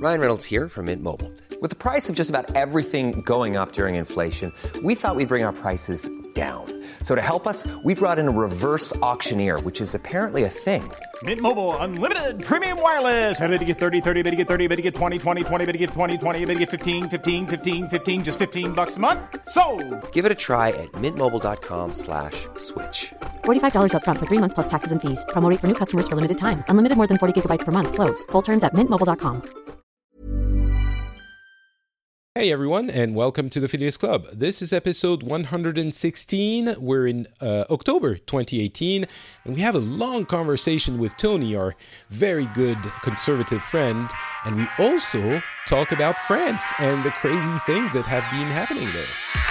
Ryan Reynolds here from Mint Mobile. With the price of just about everything going up during inflation, we thought we'd bring our prices down. So to help us, we brought in a reverse auctioneer, which is apparently a thing. Mint Mobile Unlimited Premium Wireless. How to get 30, 30, bit to get 30, bit to get 20, 20, 20, bit to get 20, 20, bit to get 15, 15, 15, 15, just $15 a month? Sold! Give it a try at mintmobile.com/switch. $45 up front for 3 months plus taxes and fees. Promo rate for new customers for limited time. Unlimited more than 40 gigabytes per month. Slows full terms at mintmobile.com. Hey everyone, and welcome to the Phileas Club. This is episode 116. We're in October 2018, and we have a long conversation with Tony, our very good conservative friend, and we also talk about France and the crazy things that have been happening there.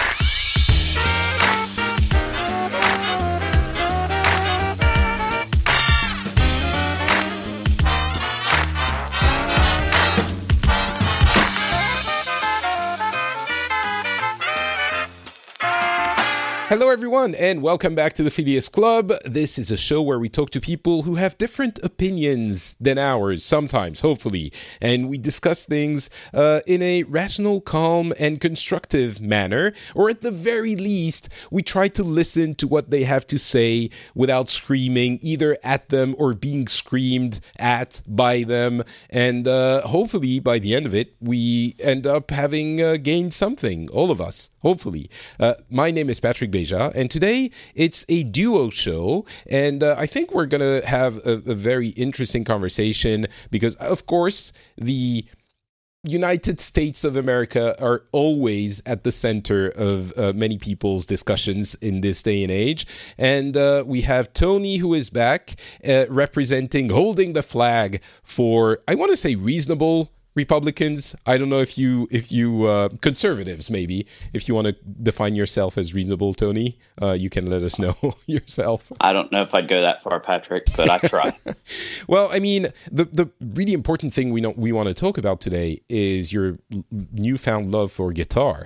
Hello everyone, and welcome back to the Phileas Club. This is a show where we talk to people who have different opinions than ours, sometimes, hopefully, and we discuss things in a rational, calm, and constructive manner, or at the very least, we try to listen to what they have to say without screaming either at them or being screamed at by them, and hopefully, by the end of it, we end up having gained something, all of us. Hopefully. My name is Patrick Beja, and today it's a duo show, and I think we're going to have a very interesting conversation because, of course, the United States of America are always at the center of many people's discussions in this day and age. And we have Tony, who is back, holding the flag for, I want to say, reasonable Republicans. I don't know if you conservatives, maybe, if you want to define yourself as reasonable, Tony, you can let us know yourself. I don't know if I'd go that far, Patrick, but I try. Well, I mean, the really important thing we want to talk about today is your newfound love for guitar,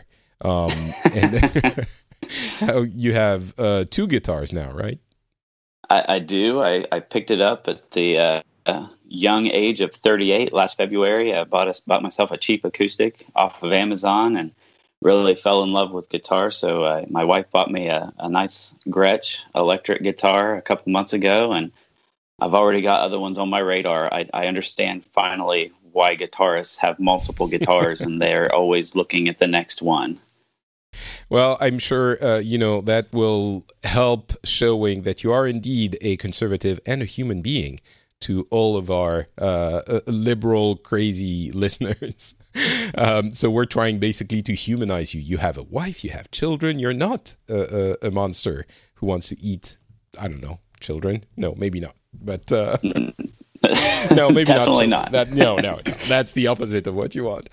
and how you have 2 guitars now, right? I do. I picked it up at the young age of 38 last February. I bought myself a cheap acoustic off of Amazon and really fell in love with guitar. So my wife bought me a nice Gretsch electric guitar a couple months ago, and I've already got other ones on my radar. I understand finally why guitarists have multiple guitars and they're always looking at the next one. Well, I'm sure, that will help showing that you are indeed a conservative and a human being to all of our liberal, crazy listeners. So we're trying basically to humanize you. You have a wife, you have children. You're not a monster who wants to eat, I don't know, children. No, maybe not. But no, maybe definitely not. No. That's the opposite of what you want.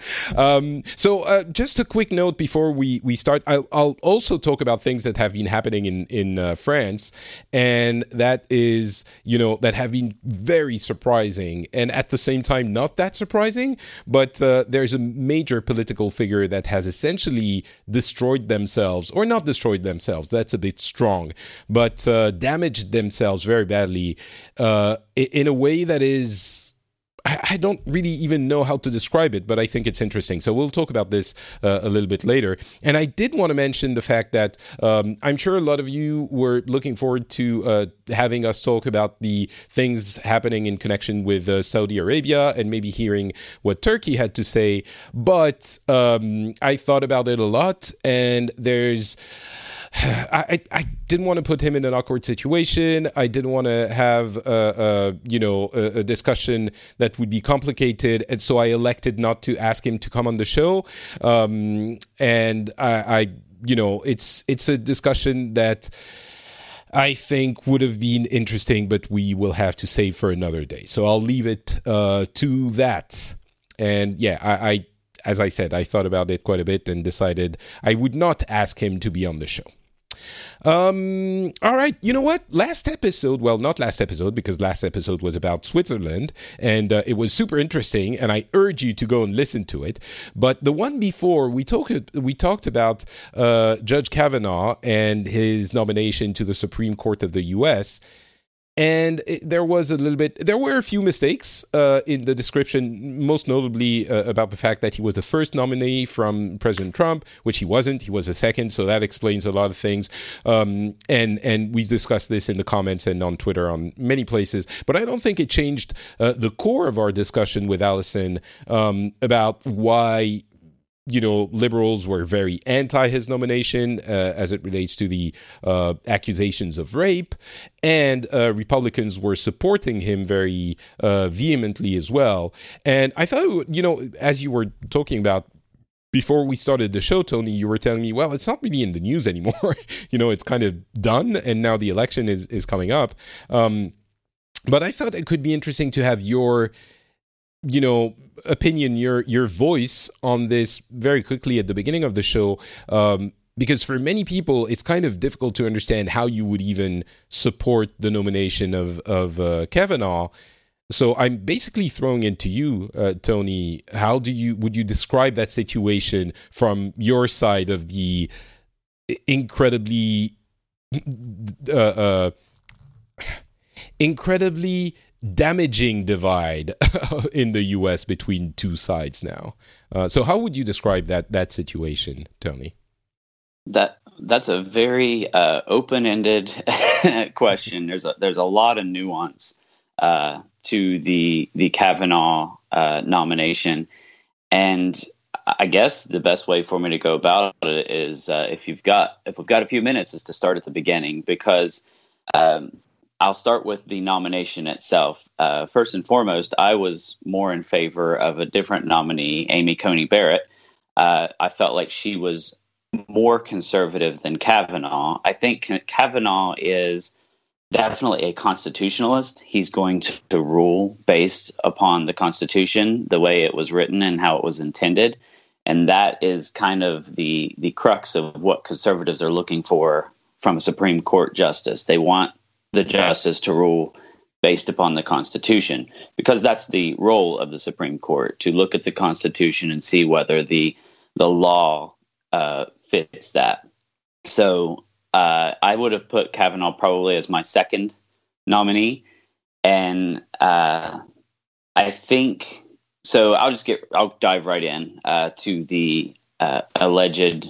So just a quick note before we start. I'll also talk about things that have been happening in France, and that is, that have been very surprising, and at the same time not that surprising. But there's a major political figure that has essentially destroyed themselves, or not destroyed themselves. That's a bit strong, but damaged themselves very badly in a way that is, I don't really even know how to describe it, but I think it's interesting. So we'll talk about this a little bit later. And I did want to mention the fact that I'm sure a lot of you were looking forward to having us talk about the things happening in connection with Saudi Arabia and maybe hearing what Turkey had to say. But I thought about it a lot, and I didn't want to put him in an awkward situation. I didn't want to have a discussion that would be complicated, and so I elected not to ask him to come on the show. And I it's a discussion that I think would have been interesting, but we will have to save for another day. So I'll leave it to that. And yeah, I as I said, I thought about it quite a bit and decided I would not ask him to be on the show. All right, you know what? Last episode, well, not last episode, because last episode was about Switzerland, and it was super interesting, and I urge you to go and listen to it. But the one before, we talked about Judge Kavanaugh and his nomination to the Supreme Court of the U.S., there were a few mistakes in the description, most notably about the fact that he was the first nominee from President Trump, which he wasn't. He was a second, so that explains a lot of things. And we discussed this in the comments and on Twitter, on many places. But I don't think it changed the core of our discussion with Allison about why liberals were very anti his nomination as it relates to the accusations of rape, and Republicans were supporting him very vehemently as well. And I thought, as you were talking about before we started the show, Tony, you were telling me, well, it's not really in the news anymore. It's kind of done, and now the election is coming up. But I thought it could be interesting to have your opinion, your voice on this very quickly at the beginning of the show, because for many people it's kind of difficult to understand how you would even support the nomination of Kavanaugh. So I'm basically throwing it to you, Tony. How would you describe that situation from your side of the incredibly damaging divide in the U.S. between two sides now? So how would you describe that situation, Tony? That's a very open-ended question. There's a lot of nuance to the Kavanaugh nomination, and I guess the best way for me to go about it is if we've got a few minutes, is to start at the beginning, because I'll start with the nomination itself. First and foremost, I was more in favor of a different nominee, Amy Coney Barrett. I felt like she was more conservative than Kavanaugh. I think Kavanaugh is definitely a constitutionalist. He's going to rule based upon the Constitution, the way it was written and how it was intended. And that is kind of the crux of what conservatives are looking for from a Supreme Court justice. They want the justice to rule based upon the Constitution, because that's the role of the Supreme Court, to look at the Constitution and see whether the law fits that. So I would have put Kavanaugh probably as my second nominee, and I think so. I'll dive right in to the alleged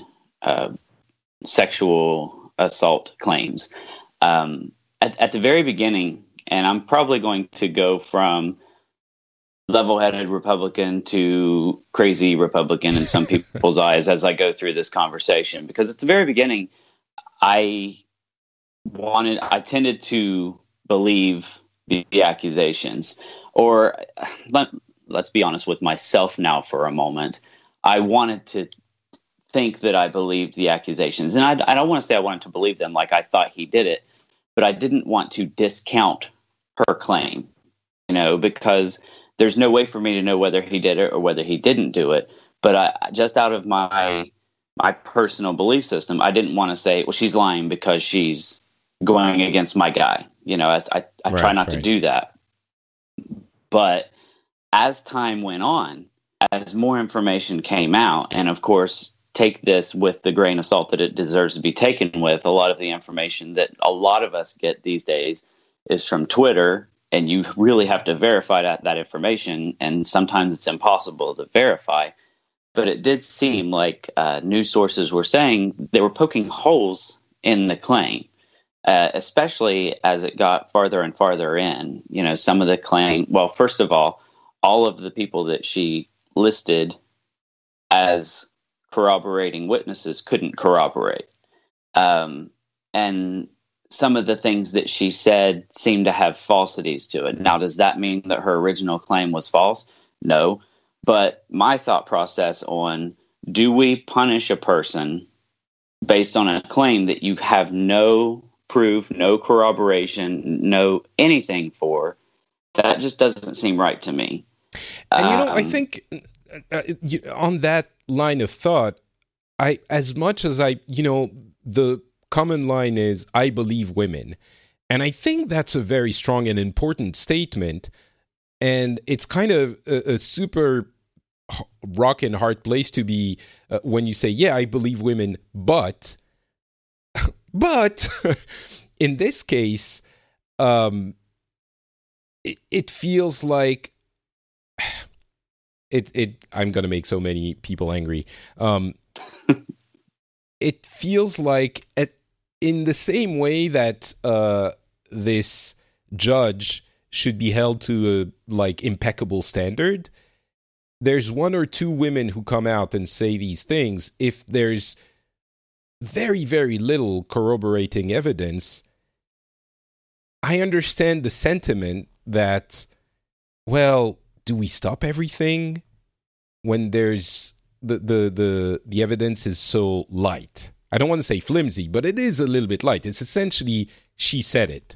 sexual assault claims. At the very beginning, and I'm probably going to go from level-headed Republican to crazy Republican in some people's eyes as I go through this conversation, because at the very beginning, I tended to believe the accusations, or let's be honest with myself now for a moment. I wanted to think that I believed the accusations, and I don't want to say I wanted to believe them like I thought he did it, but I didn't want to discount her claim, because there's no way for me to know whether he did it or whether he didn't do it. But just out of my personal belief system, I didn't want to say, well, she's lying because she's going against my guy. I try not to do that. But as time went on, as more information came out, and of course, take this with the grain of salt that it deserves to be taken with. A lot of the information that a lot of us get these days is from Twitter, and you really have to verify that information, and sometimes it's impossible to verify. But it did seem like news sources were saying they were poking holes in the claim, especially as it got farther and farther in. Some of the claim, well, first of all of the people that she listed as corroborating witnesses couldn't corroborate. And some of the things that she said seemed to have falsities to it. Now, does that mean that her original claim was false? No. But my thought process on, do we punish a person based on a claim that you have no proof, no corroboration, no anything for? That just doesn't seem right to me. And I think on that line of thought, as much as the common line is, I believe women. And I think that's a very strong and important statement. And it's kind of a super rock and hard place to be when you say, yeah, I believe women, but in this case, it feels like it. I'm going to make so many people angry. It feels like in the same way that this judge should be held to a like impeccable standard. There's one or two women who come out and say these things. If there's very, very little corroborating evidence, I understand the sentiment that, well, do we stop everything when there's the evidence is so light? I don't want to say flimsy, but it is a little bit light. It's essentially, she said it.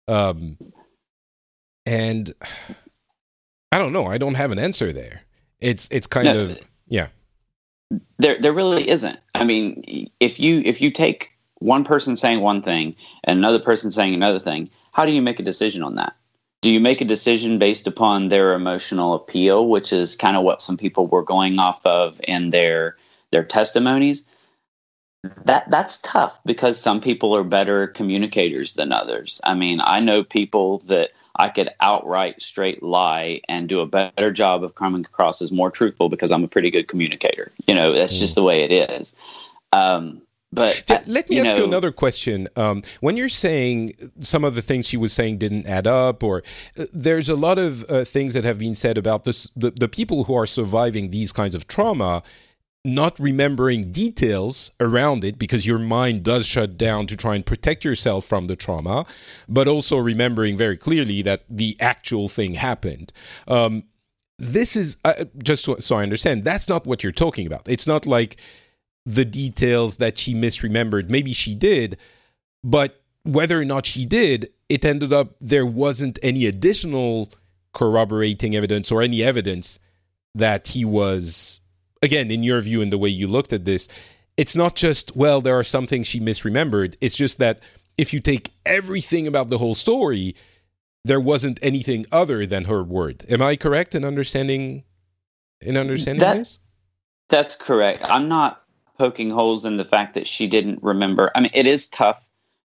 And I don't know. I don't have an answer there. It's kind of, yeah. There really isn't. I mean, if you take one person saying one thing and another person saying another thing, how do you make a decision on that? Do you make a decision based upon their emotional appeal, which is kind of what some people were going off of in their testimonies? That's tough because some people are better communicators than others. I mean, I know people that I could outright straight lie and do a better job of coming across as more truthful because I'm a pretty good communicator. You know, that's just the way it is. But let me ask you another question. When you're saying some of the things she was saying didn't add up, or there's a lot of things that have been said about this, the people who are surviving these kinds of trauma, not remembering details around it because your mind does shut down to try and protect yourself from the trauma, but also remembering very clearly that the actual thing happened. This is, just so I understand, that's not what you're talking about. It's not like the details that she misremembered. Maybe she did, but whether or not she did, it ended up there wasn't any additional corroborating evidence or any evidence that he was, again, in your view and the way you looked at this, it's not just, well, there are some things she misremembered. It's just that if you take everything about the whole story, there wasn't anything other than her word. Am I correct in understanding this? That's correct. I'm not poking holes in the fact that she didn't remember. I mean, it is tough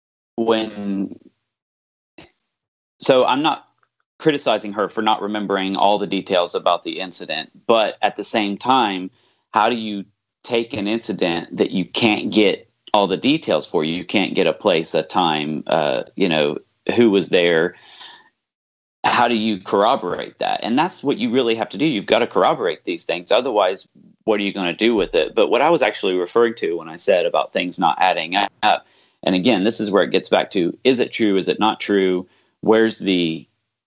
so I'm not criticizing her for not remembering all the details about the incident, but at the same time, how do you take an incident that you can't get all the details for? You can't get a place, a time, who was there. How do you corroborate that? And that's what you really have to do. You've got to corroborate these things. Otherwise, what are you going to do with it? But what I was actually referring to when I said about things not adding up, and again, this is where it gets back to, is it true? Is it not true? Where's the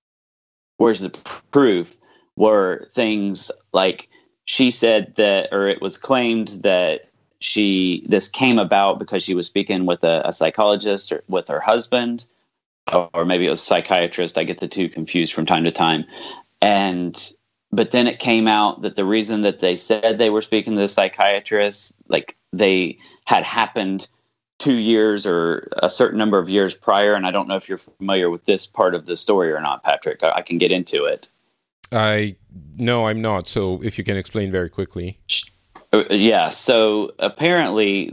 proof? Were things like she said that, or it was claimed that this came about because she was speaking with a psychologist or with her husband, or maybe it was a psychiatrist. I get the two confused from time to time. But then it came out that the reason that they said they were speaking to the psychiatrist, like they had happened 2 years or a certain number of years prior. And I don't know if you're familiar with this part of the story or not, Patrick. I can get into it. No, I'm not. So if you can explain very quickly. Yeah. So apparently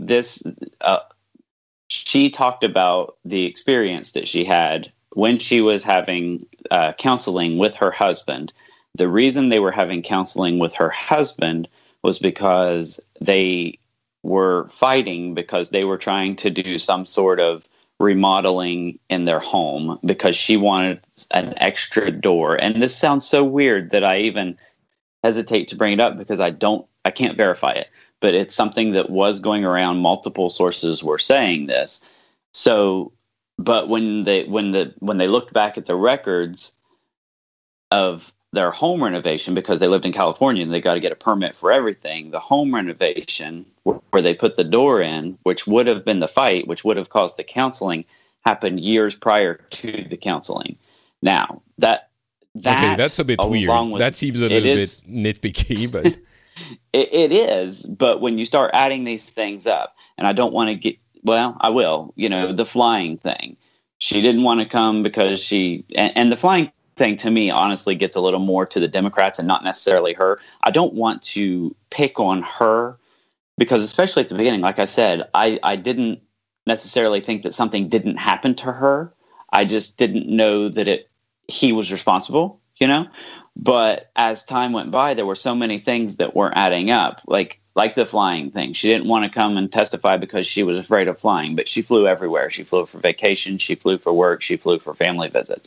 she talked about the experience that she had when she was having counseling with her husband. The reason they were having counseling with her husband was because they were fighting because they were trying to do some sort of remodeling in their home because she wanted an extra door. And this sounds so weird that I even hesitate to bring it up because I can't verify it, but it's something that was going around. Multiple sources were saying this. So, but when they looked back at the records of their home renovation, because they lived in California and they got to get a permit for everything, the home renovation where they put the door in, which would have been the fight, which would have caused the counseling, happened years prior to the counseling. Now, that's a bit weird. That seems a little bit nitpicky, but it is. But when you start adding these things up, and I don't want to get, well, I will, the flying thing. She didn't want to come because and the flying thing to me honestly gets a little more to the Democrats and not necessarily her. I don't want to pick on her because, especially at the beginning, like I said, I didn't necessarily think that something didn't happen to her. I just didn't know that he was responsible, you know? But as time went by, there were so many things that weren't adding up, like the flying thing. She didn't want to come and testify because she was afraid of flying, but she flew everywhere. She flew for vacation. She flew for work. She flew for family visits.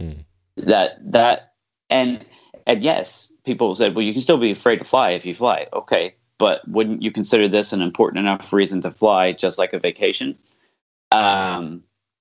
And yes, people said, well, you can still be afraid to fly if you fly. Okay. But wouldn't you consider this an important enough reason to fly, just like a vacation? And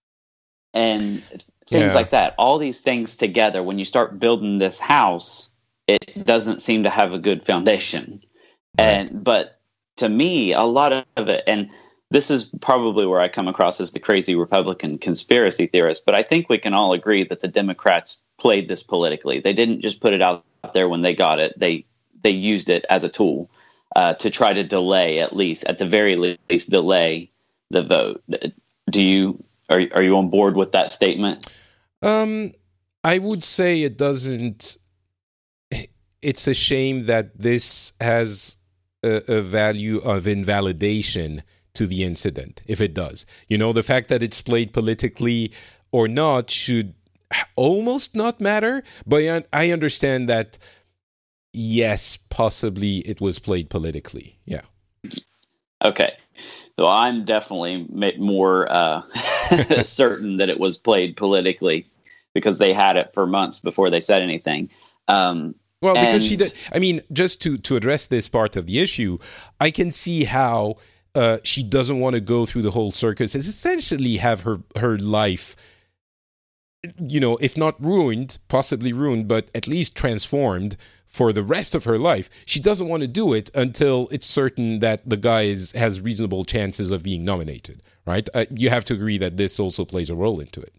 things like that. All these things together, when you start building this house, it doesn't seem to have a good foundation. Right. But to me, a lot of it, and this is probably where I come across as the crazy Republican conspiracy theorist, but I think we can all agree that the Democrats played this politically. They didn't just put it out there when they got it. They used it as a tool to try to delay, at the very least, delay the vote. Are you on board with that statement? I would say it doesn't. It's a shame that this has a value of invalidation to the incident, if it does. You know, the fact that it's played politically or not should almost not matter. But I understand that, yes, possibly it was played politically. Yeah. Okay. So I'm definitely more certain that it was played politically because they had it for months before they said anything. Because she did. I mean, just to address this part of the issue, I can see how she doesn't want to go through the whole circus. It's essentially have her life, you know, if not ruined, possibly ruined, but at least transformed for the rest of her life. She doesn't want to do it until it's certain that the guy has reasonable chances of being nominated, right? You have to agree that this also plays a role into it.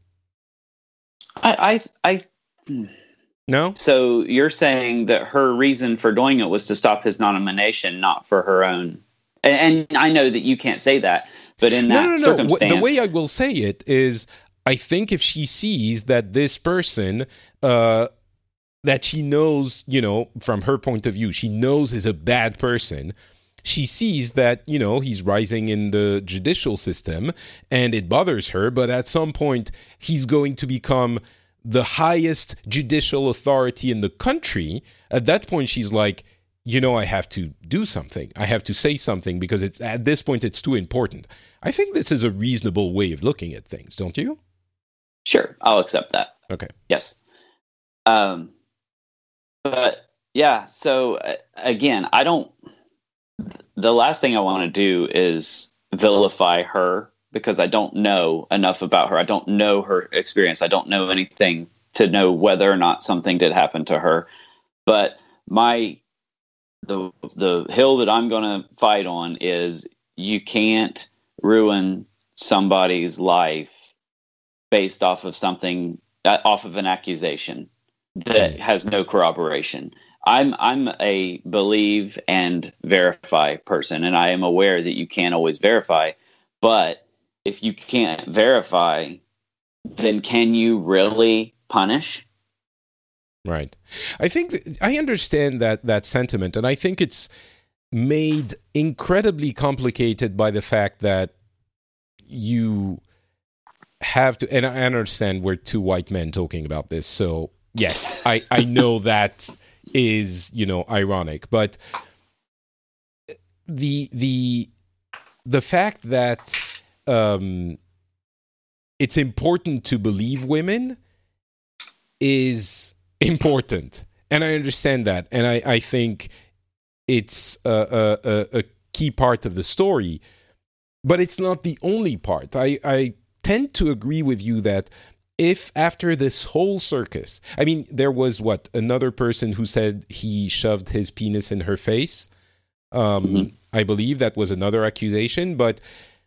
No? So you're saying that her reason for doing it was to stop his nomination, not for her own. And I know that you can't say that, but in that circumstance... The way I will say it is, I think if she sees that this person... that she knows, you know, from her point of view, she knows is a bad person. She sees that, you know, he's rising in the judicial system and it bothers her. But at some point, he's going to become the highest judicial authority in the country. At that point, she's like, you know, I have to do something. I have to say something because at this point, it's too important. I think this is a reasonable way of looking at things, don't you? Sure. I'll accept that. Okay. Yes. But yeah, so again, the last thing I want to do is vilify her because I don't know enough about her. I don't know her experience. I don't know anything to know whether or not something did happen to her. But the hill that I'm going to fight on is you can't ruin somebody's life based off of an accusation that has no corroboration. I'm a believe and verify person, and I am aware that you can't always verify. But if you can't verify, then can you really punish? Right. I think I understand that sentiment, and I think it's made incredibly complicated by the fact that you have to, and I understand we're two white men talking about this, so yes, I know that is, you know, ironic, but the fact that it's important to believe women is important, and I understand that, and I think it's a key part of the story, but it's not the only part. I tend to agree with you that if after this whole circus, I mean, there was another person who said he shoved his penis in her face. I believe that was another accusation, but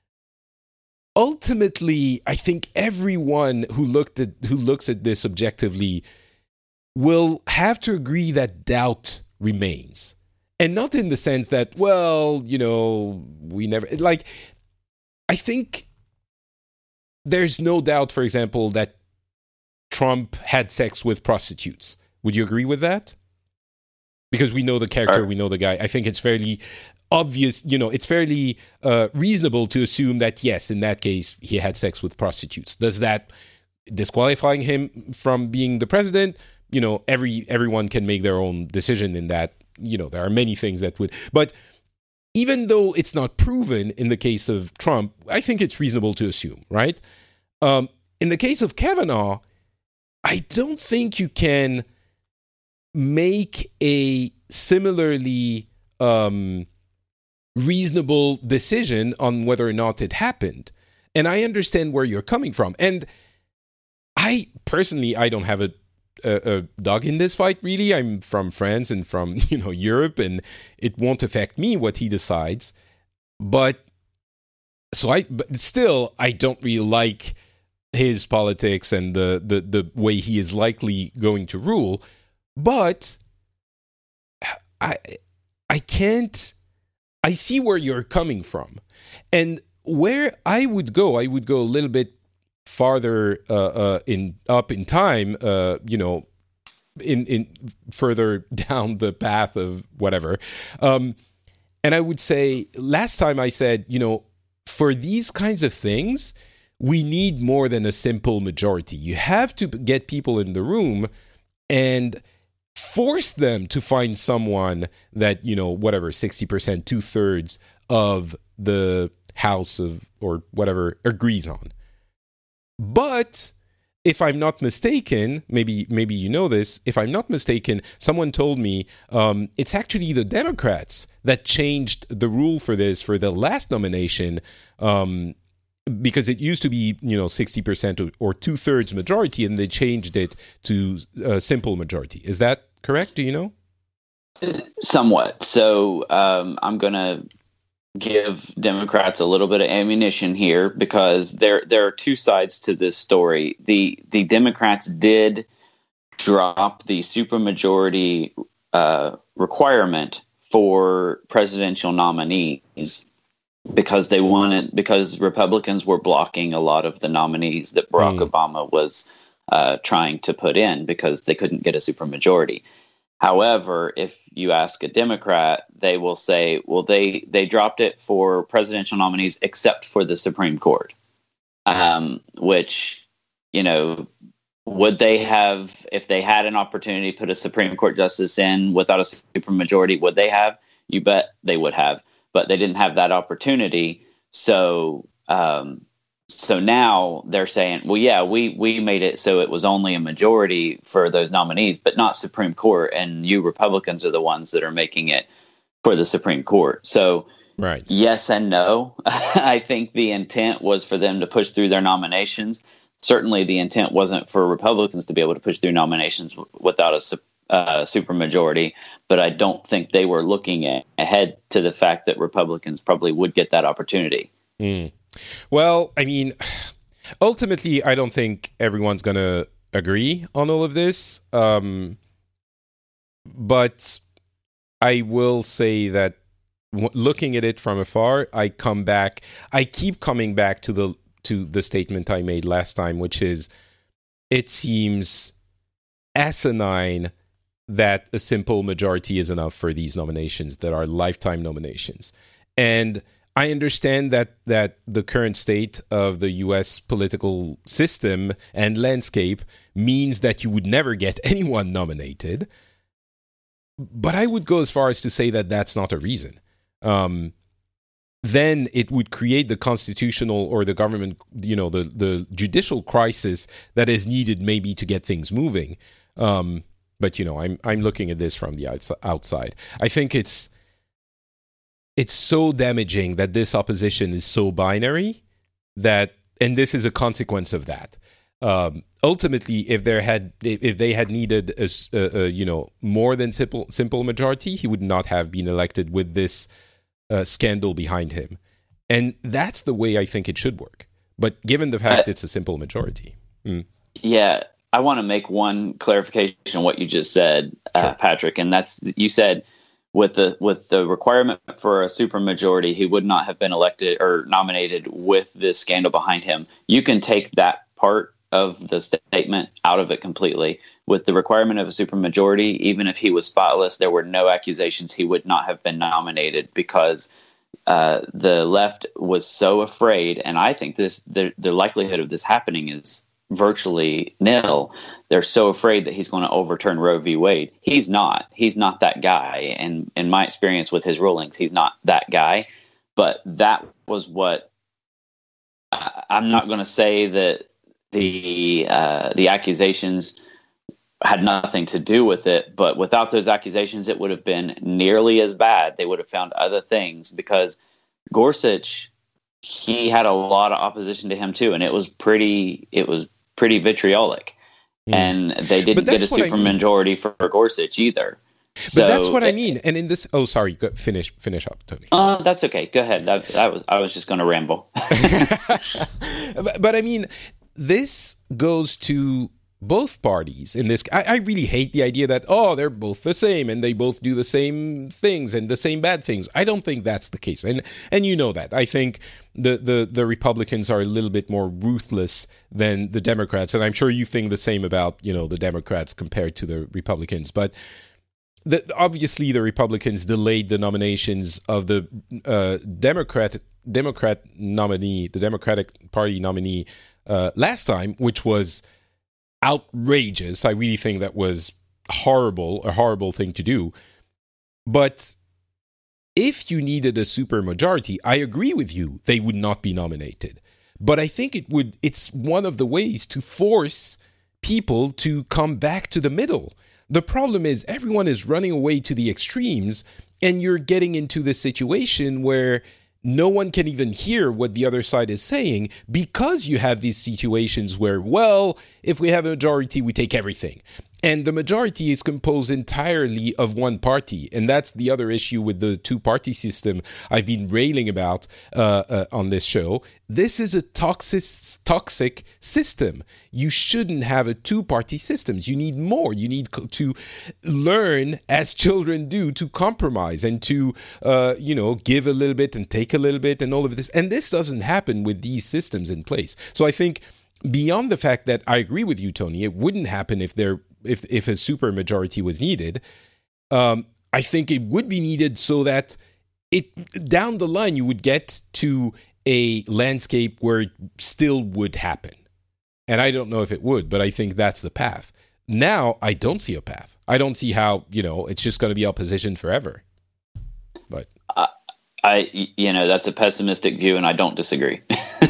ultimately, I think everyone who looks at this objectively will have to agree that doubt remains. And not in the sense that, well, you know, we never, like, I think there's no doubt, for example, that Trump had sex with prostitutes. Would you agree with that? Because we know the character, we know the guy. I think it's fairly obvious, you know, it's fairly reasonable to assume that, yes, in that case, he had sex with prostitutes. Does that disqualifying him from being the president, everyone can make their own decision in that. There are many things that would, but even though it's not proven in the case of Trump, I think it's reasonable to assume, right? In the case of Kavanaugh, I don't think you can make a similarly reasonable decision on whether or not it happened. And I understand where you're coming from. And I don't have a dog in this fight, really. I'm from France and from, Europe, and it won't affect me what he decides. But still, I don't really like his politics and the way he is likely going to rule. But I see where you're coming from. And where I would go a little bit farther up in time, in further down the path of whatever. And I would say, last time I said, for these kinds of things, we need more than a simple majority. You have to get people in the room and force them to find someone that, 60%, 2/3 of the House or whatever agrees on. But if I'm not mistaken, maybe you know this, if I'm not mistaken, someone told me it's actually the Democrats that changed the rule for this for the last nomination, because it used to be 60% or 2/3 majority, and they changed it to a simple majority. Is that correct? Do you know? Somewhat. So I'm going to give Democrats a little bit of ammunition here, because there are two sides to this story. The Democrats did drop the supermajority requirement for presidential nominees because Republicans were blocking a lot of the nominees that Barack Obama was trying to put in because they couldn't get a supermajority. However, if you ask a Democrat, they will say, well, they dropped it for presidential nominees except for the Supreme Court, which, would they have, if they had an opportunity to put a Supreme Court justice in without a supermajority, would they have? You bet they would have, but they didn't have that opportunity. So now they're saying, well, yeah, we made it so it was only a majority for those nominees, but not Supreme Court. And you Republicans are the ones that are making it for the Supreme Court. So right. Yes and no. I think the intent was for them to push through their nominations. Certainly the intent wasn't for Republicans to be able to push through nominations without a supermajority, but I don't think they were looking ahead to the fact that Republicans probably would get that opportunity. Well, I mean, ultimately, I don't think everyone's going to agree on all of this. But I will say that looking at it from afar, I keep coming back to the statement I made last time, which is, it seems asinine that a simple majority is enough for these nominations that are lifetime nominations. And I understand that the current state of the U.S. political system and landscape means that you would never get anyone nominated. But I would go as far as to say that that's not a reason. Then it would create the constitutional or the government, the judicial crisis that is needed maybe to get things moving. But I'm looking at this from the outside. I think it's so damaging that this opposition is so binary and this is a consequence of that. Ultimately, if they had needed a more than simple majority, he would not have been elected with this scandal behind him. And that's the way I think it should work. But given the fact it's a simple majority. Yeah, I want to make one clarification on what you just said, sure. Patrick, and that's, you said with the requirement for a supermajority, he would not have been elected or nominated with this scandal behind him. You can take that part of the statement out of it completely. With the requirement of a supermajority, even if he was spotless, there were no accusations he would not have been nominated, because the left was so afraid. And I think the likelihood of this happening is virtually nil. They're so afraid that he's going to overturn Roe v. Wade. He's not. He's not that guy. And in my experience with his rulings, he's not that guy. But that was what I'm not going to say that the accusations had nothing to do with it, but without those accusations, it would have been nearly as bad. They would have found other things, because Gorsuch, he had a lot of opposition to him too, and it was pretty vitriolic. And they didn't get a supermajority for Gorsuch either. So, but that's what I mean. And in this, sorry, finish up, Tony. That's okay. Go ahead. I was just going to ramble. but I mean, this goes to both parties in this. I really hate the idea that, they're both the same and they both do the same things and the same bad things. I don't think that's the case. And you know that. I think the Republicans are a little bit more ruthless than the Democrats. And I'm sure you think the same about, the Democrats compared to the Republicans. But obviously the Republicans delayed the nominations of the Democratic nominee, the Democratic Party nominee last time, which was outrageous. I really think that was a horrible thing to do. But if you needed a supermajority, I agree with you, they would not be nominated. But I think it's one of the ways to force people to come back to the middle. The problem is everyone is running away to the extremes, and you're getting into this situation where no one can even hear what the other side is saying, because you have these situations where, if we have a majority, we take everything. And the majority is composed entirely of one party. And that's the other issue with the two-party system I've been railing about on this show. This is a toxic system. You shouldn't have a two-party system. You need more. You need to learn, as children do, to compromise and to, give a little bit and take a little bit and all of this. And this doesn't happen with these systems in place. So I think beyond the fact that I agree with you, Tony, it wouldn't happen if a super-majority was needed. I think it would be needed so that down the line you would get to a landscape where it still would happen. And I don't know if it would, but I think that's the path. Now, I don't see a path. I don't see how, it's just going to be opposition forever. But that's a pessimistic view, and I don't disagree.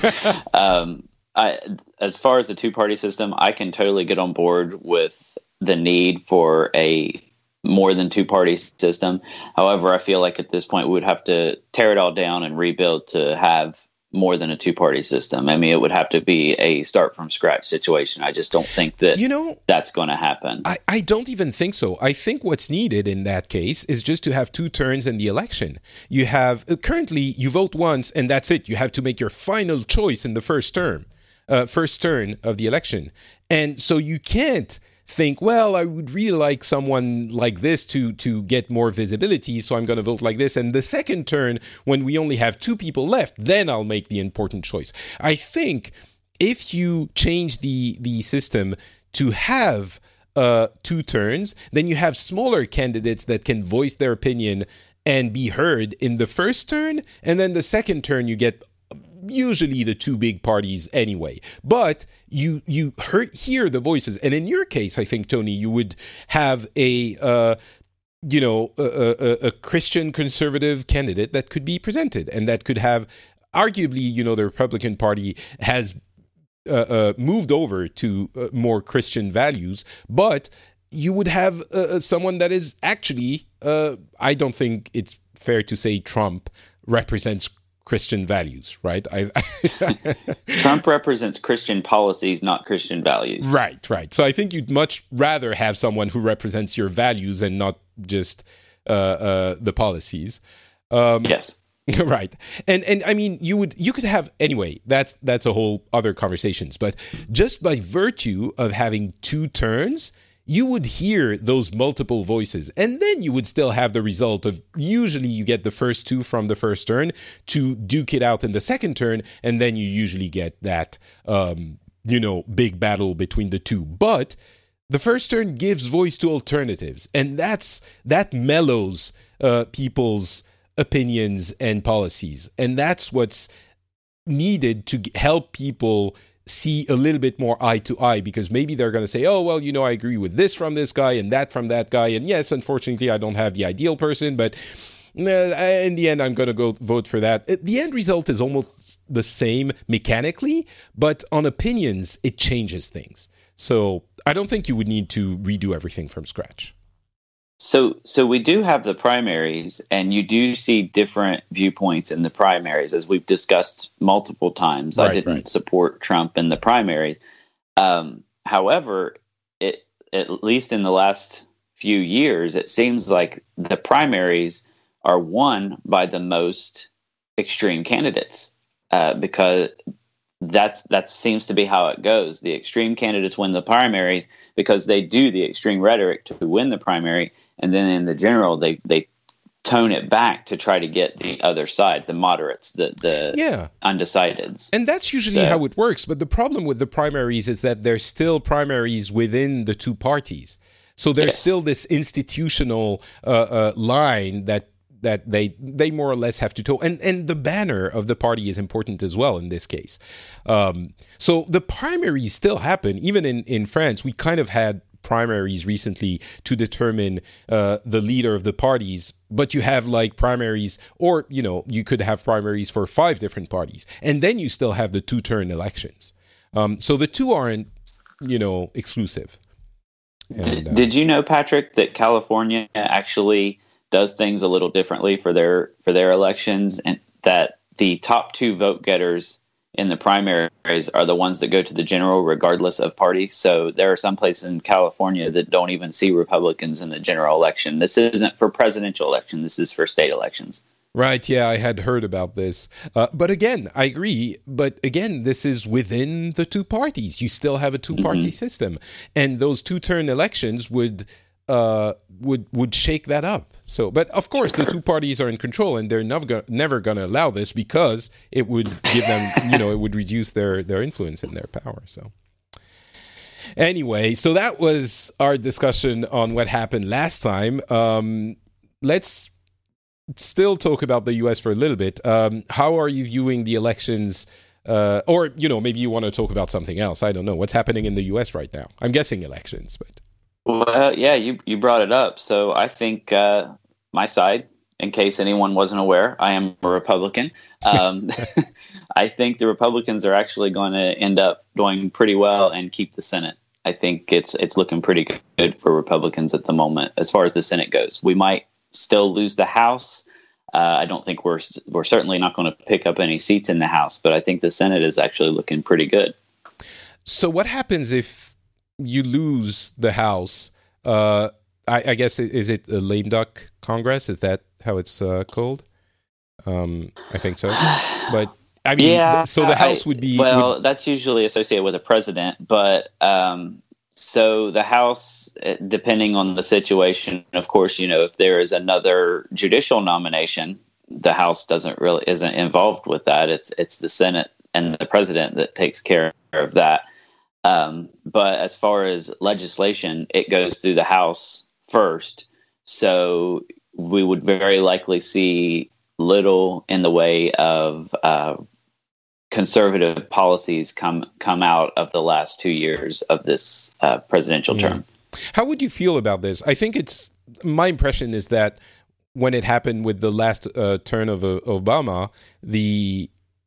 As far as the two-party system, I can totally get on board with the need for a more than two-party system. However, I feel like at this point we would have to tear it all down and rebuild to have more than a two-party system. I mean, it would have to be a start-from-scratch situation. I just don't think that that's going to happen. I don't even think so. I think what's needed in that case is just to have two turns in the election. You have currently, you vote once, and that's it. You have to make your final choice in the first turn of the election. And so you can't think, I would really like someone like this to get more visibility, so I'm going to vote like this. And the second turn, when we only have two people left, then I'll make the important choice. I think if you change the system to have two turns, then you have smaller candidates that can voice their opinion and be heard in the first turn. And then the second turn, you get usually the two big parties anyway, but you hear the voices. And in your case, I think, Tony, you would have a Christian conservative candidate that could be presented, and that could have arguably, the Republican Party has moved over to more Christian values, but you would have someone that is actually, I don't think it's fair to say Trump represents Christian values, right? Trump represents Christian policies, not Christian values. Right. So I think you'd much rather have someone who represents your values and not just the policies. Yes. Right. And I mean, you could have, anyway, that's a whole other conversations, but just by virtue of having two turns, you would hear those multiple voices, and then you would still have the result of, usually you get the first two from the first turn to duke it out in the second turn, and then you usually get that, big battle between the two. But the first turn gives voice to alternatives, and that mellows people's opinions and policies, and that's what's needed to help people see a little bit more eye to eye, because maybe they're going to say, oh, well, I agree with this from this guy and that from that guy. And yes, unfortunately, I don't have the ideal person, but in the end, I'm going to go vote for that. The end result is almost the same mechanically, but on opinions, it changes things. So I don't think you would need to redo everything from scratch. So we do have the primaries, and you do see different viewpoints in the primaries, as we've discussed multiple times. I didn't support Trump in the primary. However, at least in the last few years, it seems like the primaries are won by the most extreme candidates, because that seems to be how it goes. The extreme candidates win the primaries because they do the extreme rhetoric to win the primary, and then in the general, they tone it back to try to get the other side, the moderates, the undecideds. And that's usually how it works. But the problem with the primaries is that there's still primaries within the two parties. So there's still this institutional line that they more or less have to toe. And the banner of the party is important as well in this case. So the primaries still happen. Even in France, we kind of had primaries recently to determine the leader of the parties, but you have like primaries, or you could have primaries for 5 different parties, and then you still have the 2-turn elections. So the two aren't exclusive. And, did you know, Patrick, that California actually does things a little differently for their elections, and that the top 2 vote getters in the primaries are the ones that go to the general regardless of party? So there are some places in California that don't even see Republicans in the general election. This isn't for presidential election. This is for state elections. Right. Yeah, I had heard about this. But again, I agree. But again, this is within the two parties. You still have a two-party system. And those 2-turn elections would shake that up. So, but of course, the two parties are in control, and they're never going to allow this, because it would give them, it would reduce their influence and their power. So, anyway, so that was our discussion on what happened last time. Let's still talk about the U.S. for a little bit. How are you viewing the elections? Or maybe you want to talk about something else. I don't know what's happening in the U.S. right now. I'm guessing elections, but. Well, yeah, you brought it up. So I think my side, in case anyone wasn't aware, I am a Republican. I think the Republicans are actually going to end up doing pretty well and keep the Senate. I think it's looking pretty good for Republicans at the moment as far as the Senate goes. We might still lose the House. I don't think we're certainly not going to pick up any seats in the House, but I think the Senate is actually looking pretty good. So what happens if you lose the House? I guess, is it a lame duck Congress? Is that how it's called? I think so. But I mean, so the House would be... Well, that's usually associated with a president, but so the House, depending on the situation, of course, if there is another judicial nomination, the House isn't involved with that. It's the Senate and the president that takes care of that. But as far as legislation, it goes through the House first. So we would very likely see little in the way of conservative policies come out of the last 2 years of this presidential term. How would you feel about this? I think my impression is that when it happened with the last turn of Obama, the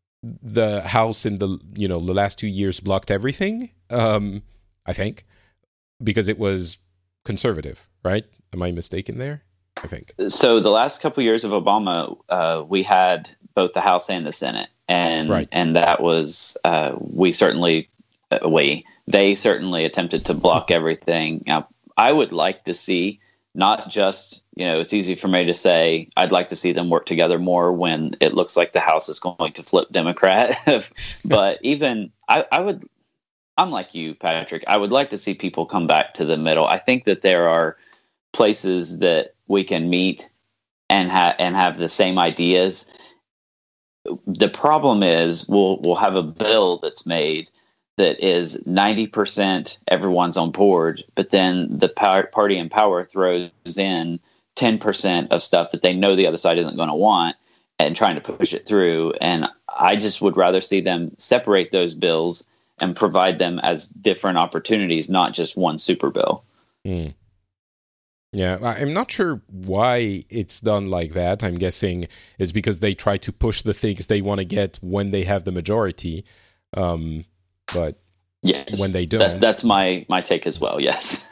House in the last 2 years blocked everything. I think because it was conservative, right? Am I mistaken there? I think so. The last couple of years of Obama, we had both the House and the Senate, and and that was they certainly attempted to block everything. Now, I would like to see not just it's easy for me to say I'd like to see them work together more when it looks like the House is going to flip Democrat, but even I would. Unlike you, Patrick, I would like to see people come back to the middle. I think that there are places that we can meet and have the same ideas. The problem is we'll have a bill that's made that is 90% everyone's on board, but then the party in power throws in 10% of stuff that they know the other side isn't going to want and trying to push it through. And I just would rather see them separate those bills and provide them as different opportunities, not just one super bill. Mm. Yeah, I'm not sure why it's done like that. I'm guessing it's because they try to push the things they want to get when they have the majority. But yes, when they don't, that's my take as well. Yes.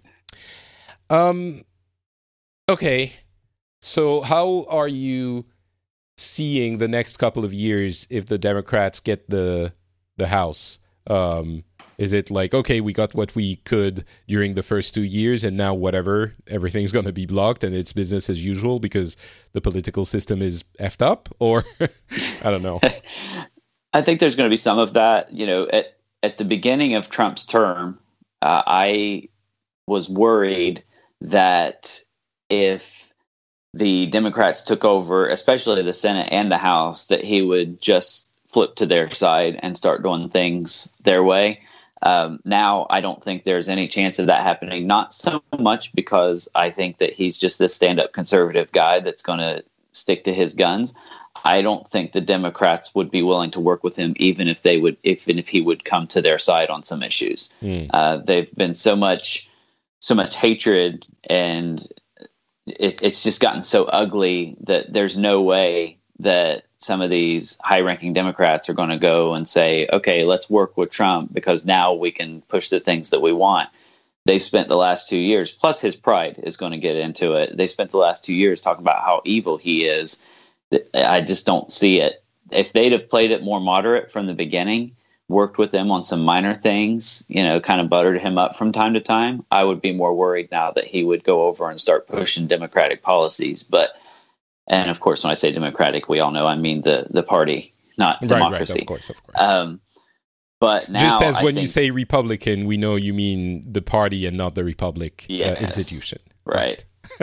Okay. So how are you seeing the next couple of years if the Democrats get the House? Is it like, okay, we got what we could during the first 2 years, and now everything's going to be blocked and it's business as usual because the political system is effed up? Or I don't know. I think there's going to be some of that. You know, at the beginning of Trump's term, I was worried that if the Democrats took over, especially the Senate and the House, that he would just flip to their side and start doing things their way. Now, I don't think there's any chance of that happening. Not so much because I think that he's just this stand-up conservative guy that's going to stick to his guns. I don't think the Democrats would be willing to work with him, even if he would come to their side on some issues. They've been so much hatred, and it's just gotten so ugly that there's no way that some of these high-ranking Democrats are going to go and say, okay, let's work with Trump because now we can push the things that we want. They spent the last 2 years, plus his pride is going to get into it. They spent the last 2 years talking about how evil he is. I just don't see it. If they'd have played it more moderate from the beginning, worked with him on some minor things, kind of buttered him up from time to time, I would be more worried now that he would go over and start pushing Democratic policies. And of course, when I say Democratic, we all know I mean the party, not democracy. Right, of course. But now, just as when you say Republican, we know you mean the party and not the Republic institution. Right.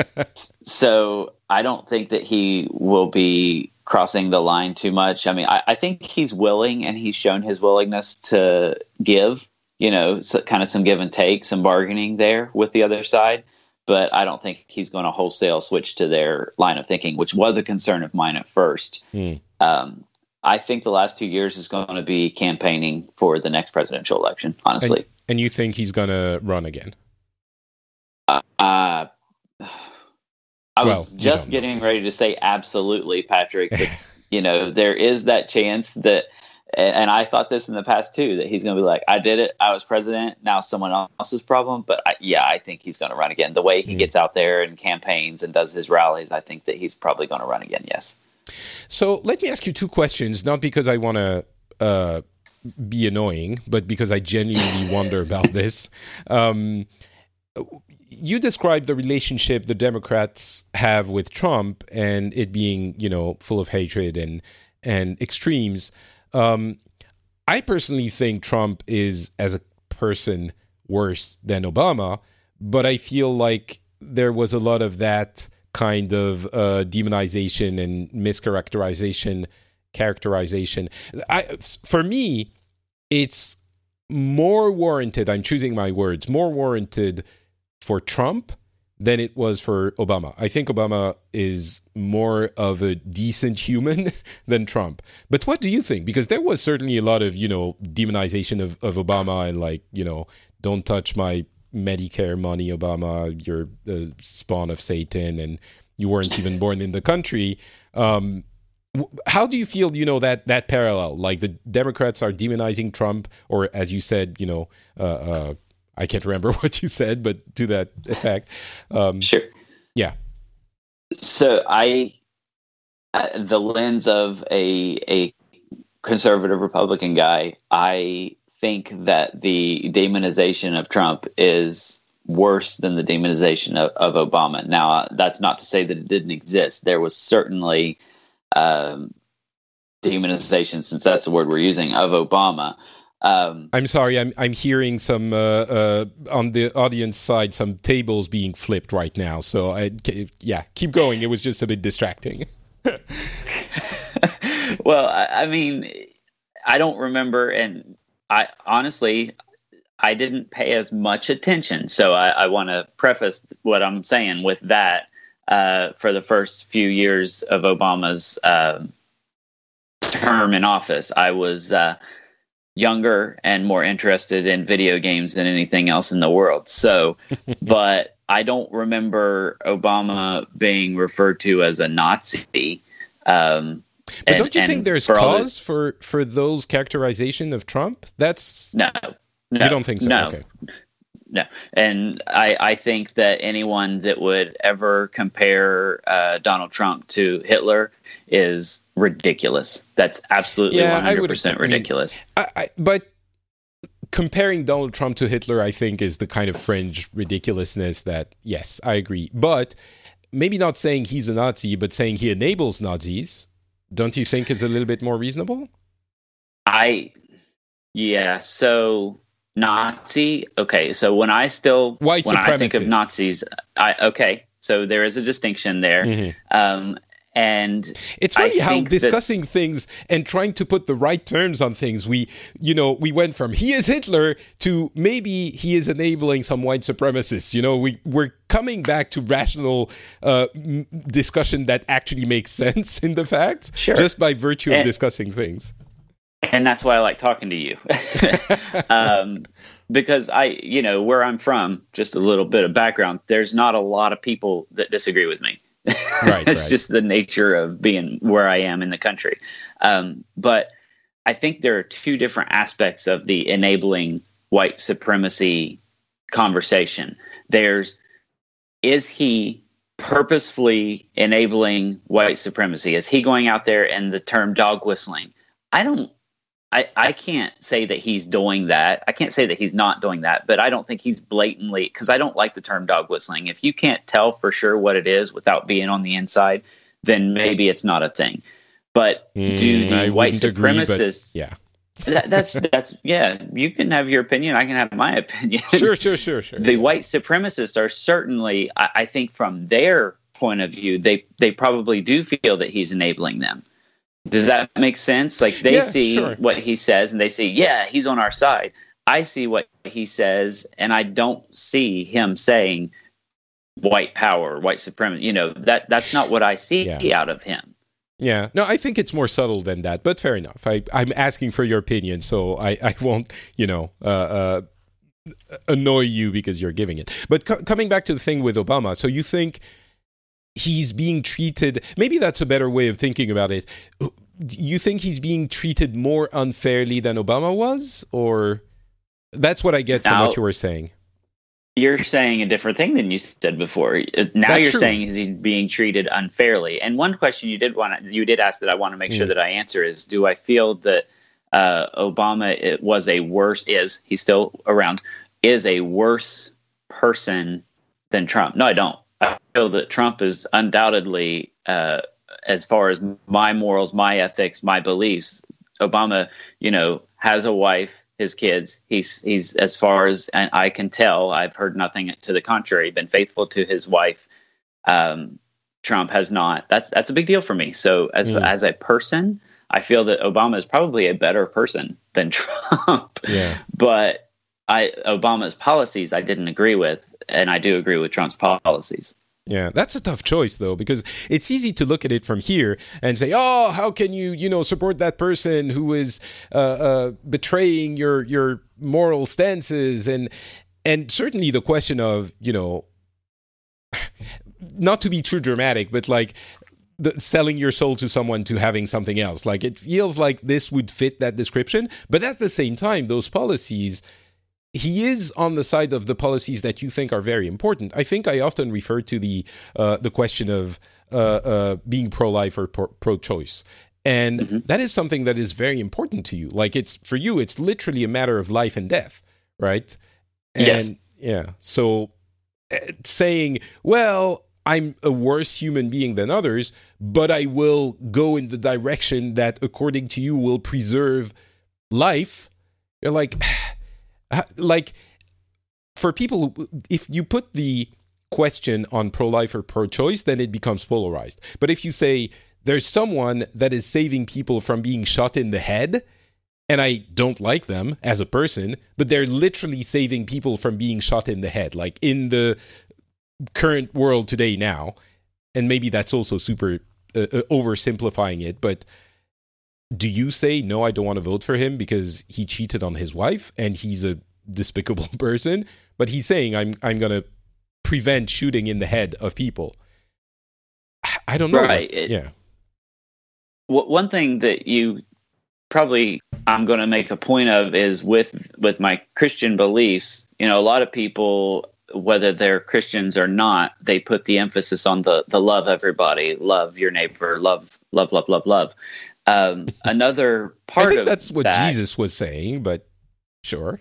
So I don't think that he will be crossing the line too much. I mean, I think he's willing, and he's shown his willingness to give, kind of some give and take, some bargaining there with the other side. But I don't think he's going to wholesale switch to their line of thinking, which was a concern of mine at first. I think the last 2 years is going to be campaigning for the next presidential election, honestly. And you think he's going to run again? I was just getting ready to say absolutely, Patrick. But, there is that chance that, and I thought this in the past too, that he's going to be like, I did it, I was president, now someone else's problem. But I think he's going to run again. The way he gets out there and campaigns and does his rallies, I think that he's probably going to run again, yes. So let me ask you two questions, not because I want to be annoying, but because I genuinely wonder about this. You described the relationship the Democrats have with Trump and it being, full of hatred and extremes. I personally think Trump is, as a person, worse than Obama, but I feel like there was a lot of that kind of demonization and characterization. For me, it's more warranted, I'm choosing my words, more warranted for Trump than it was for Obama. I think Obama is more of a decent human than Trump. But what do you think? Because there was certainly a lot of, demonization of Obama and don't touch my Medicare money, Obama, you're the spawn of Satan and you weren't even born in the country. How do you feel, that parallel? Like the Democrats are demonizing Trump, or as you said, I can't remember what you said, but to that effect. Sure. Yeah. So the lens of a conservative Republican guy, I think that the demonization of Trump is worse than the demonization of Obama. Now, that's not to say that it didn't exist. There was certainly demonization, since that's the word we're using, of Obama. I'm sorry, I'm hearing some on the audience side, some tables being flipped right now. So keep going. It was just a bit distracting. Well, I mean, I don't remember, and I honestly didn't pay as much attention. So I want to preface what I'm saying with that. For the first few years of Obama's term in office, I was younger and more interested in video games than anything else in the world. So, but I don't remember Obama being referred to as a Nazi. But don't you think there's cause for those characterization of Trump? That's no. You don't think so? No. Okay. No. And I think that anyone that would ever compare Donald Trump to Hitler is ridiculous. That's absolutely 100% ridiculous. But comparing Donald Trump to Hitler, I think, is the kind of fringe ridiculousness that, yes, I agree. But maybe not saying he's a Nazi, but saying he enables Nazis, don't you think is a little bit more reasonable? So Nazi. Okay, so when I think of Nazis, so there is a distinction there. Mm-hmm. And it's funny how discussing things and trying to put the right terms on things, we went from he is Hitler to maybe he is enabling some white supremacists. We're coming back to rational discussion that actually makes sense in the facts, just by virtue of discussing things. And that's why I like talking to you. Because where I'm from, just a little bit of background, there's not a lot of people that disagree with me. It's just the nature of being where I am in the country. But I think there are two different aspects of the enabling white supremacy conversation. Is he purposefully enabling white supremacy? Is he going out there and the term dog whistling? I can't say that he's doing that. I can't say that he's not doing that, but I don't think he's blatantly, because I don't like the term dog whistling. If you can't tell for sure what it is without being on the inside, then maybe it's not a thing. But do the white supremacists... That's you can have your opinion. I can have my opinion. Sure. The white supremacists are certainly, I think from their point of view, they probably do feel that he's enabling them. Does that make sense? Like they see what he says and they see, he's on our side. I see what he says and I don't see him saying white power, white supremacy. That's not what I see out of him. Yeah. No, I think it's more subtle than that, but fair enough. I'm asking for your opinion, so I won't, annoy you because you're giving it. But coming back to the thing with Obama, so you think he's being treated, maybe that's a better way of thinking about it. You think he's being treated more unfairly than Obama was? Or that's what I get from what you were saying. You're saying a different thing than you said before. Now that's you're true. Saying he's being treated unfairly. And one question you did ask that I want to make sure that I answer is, do I feel that Obama he's still around, is a worse person than Trump? No, I don't. I feel that Trump is undoubtedly, as far as my morals, my ethics, my beliefs, Obama, has a wife, his kids. He's as far as I can tell, I've heard nothing to the contrary, been faithful to his wife. Trump has not. That's a big deal for me. So as a person, I feel that Obama is probably a better person than Trump. Yeah. But Obama's policies I didn't agree with, and I do agree with Trump's policies. Yeah, that's a tough choice, though, because it's easy to look at it from here and say, oh, how can you, support that person who is betraying your moral stances? And certainly the question of, not to be too dramatic, but like selling your soul to someone to having something else. Like it feels like this would fit that description. But at the same time, those policies... He is on the side of the policies that you think are very important. I think I often refer to the question of being pro-life or pro-choice. And that is something that is very important to you. Like for you, it's literally a matter of life and death, right? And so saying, well, I'm a worse human being than others, but I will go in the direction that, according to you, will preserve life. You're like, for people, if you put the question on pro-life or pro-choice, then it becomes polarized. But if you say there's someone that is saving people from being shot in the head, and I don't like them as a person, but they're literally saving people from being shot in the head, like in the current world today now. And maybe that's also super oversimplifying it, but do you say, no, I don't want to vote for him because he cheated on his wife and he's a despicable person? But he's saying, I'm going to prevent shooting in the head of people. I don't know. Right. Yeah. One thing that you probably I'm going to make a point of is with my Christian beliefs. You know, a lot of people, whether they're Christians or not, they put the emphasis on the love everybody, love your neighbor, love. Another part I think of that's what that, Jesus was saying, but sure.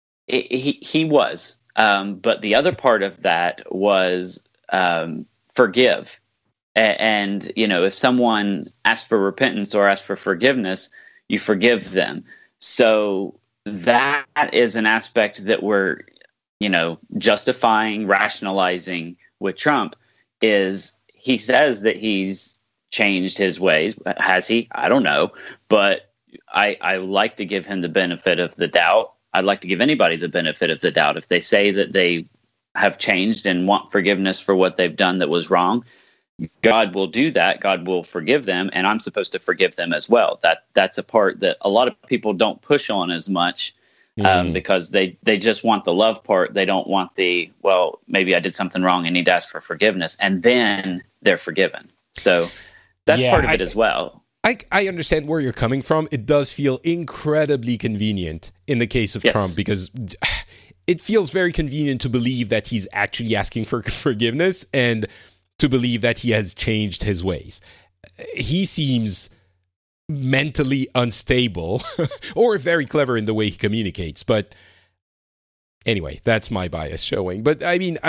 He was. But the other part of that was forgive. And, you know, if someone asks for repentance or asks for forgiveness, you forgive them. So that is an aspect that we're, you know, justifying, rationalizing with Trump. Is he says that he's changed his ways. Has he? I don't know. But I like to give him the benefit of the doubt. I'd like to give anybody the benefit of the doubt. If they say that they have changed and want forgiveness for what they've done that was wrong, God will do that. God will forgive them, and I'm supposed to forgive them as well. That's a part that a lot of people don't push on as much because they just want the love part. They don't want the, well, maybe I did something wrong and need to ask for forgiveness, and then they're forgiven. So that's part of it as well. I understand where you're coming from. It does feel incredibly convenient in the case of Trump, because it feels very convenient to believe that he's actually asking for forgiveness and to believe that he has changed his ways. He seems mentally unstable or very clever in the way he communicates. But anyway, that's my bias showing. But I mean,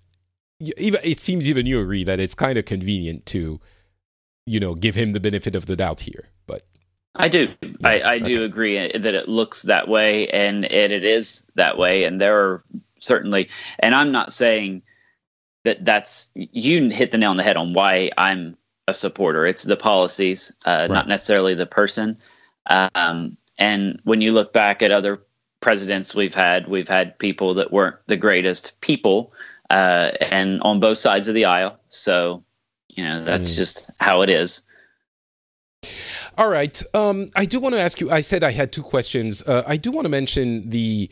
it seems even you agree that it's kind of convenient to, you know, give him the benefit of the doubt here. But I do. I do agree that it looks that way, and it is that way. And there are certainly, and I'm not saying that's, you hit the nail on the head on why I'm a supporter. It's the policies, not necessarily the person. And when you look back at other presidents we've had people that weren't the greatest people, and on both sides of the aisle. So, you know, that's just how it is. All right. I do want to ask you, I said I had two questions. I do want to mention the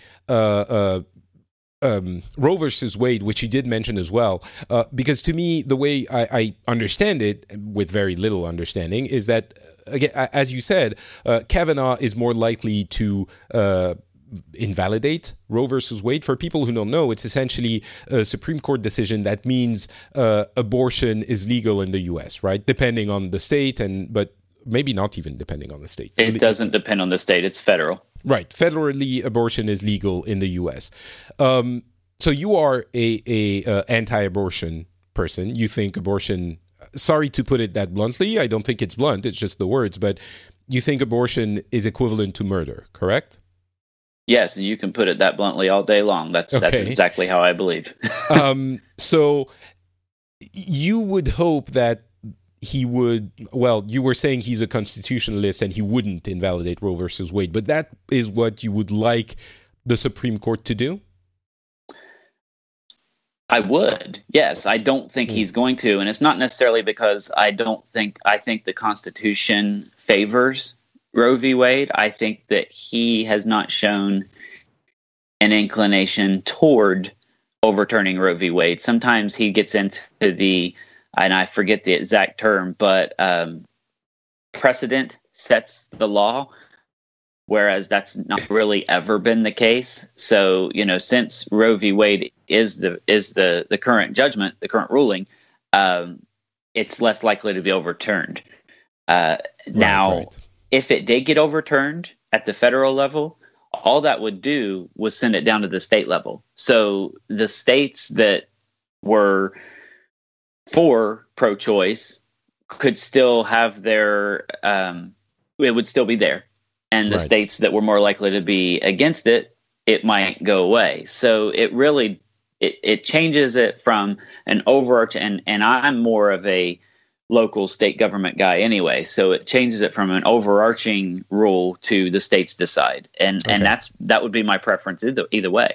Roe versus Wade, which you did mention as well, because to me, the way I understand it, with very little understanding, is that, again, as you said, Kavanaugh is more likely to invalidate Roe versus Wade. For people who don't know, it's essentially a Supreme Court decision that means abortion is legal in the U.S., right? Depending on the state, but maybe not even depending on the state. It doesn't depend on the state. It's federal. Right. Federally, abortion is legal in the U.S. So you are a anti-abortion person. You think abortion, sorry to put it that bluntly, I don't think it's blunt, it's just the words, but you think abortion is equivalent to murder, correct? Yes, and you can put it that bluntly all day long. That's exactly how I believe. So you would hope that he would, well, you were saying he's a constitutionalist and he wouldn't invalidate Roe versus Wade, but that is what you would like the Supreme Court to do? I would, yes. I don't think he's going to, and it's not necessarily because I think the Constitution favors Roe v. Wade. I think that he has not shown an inclination toward overturning Roe v. Wade. Sometimes he gets into and I forget the exact term, but precedent sets the law, whereas that's not really ever been the case. So, you know, since Roe v. Wade is the current judgment, the current ruling, it's less likely to be overturned. Now, if it did get overturned at the federal level, all that would do was send it down to the state level. So the states that were for pro-choice could still have their, it would still be there. And the states that were more likely to be against it, it might go away. So it really, it changes it from an overarching, and I'm more of a local state government guy anyway. So it changes it from an overarching rule to the states decide. And that would be my preference either way.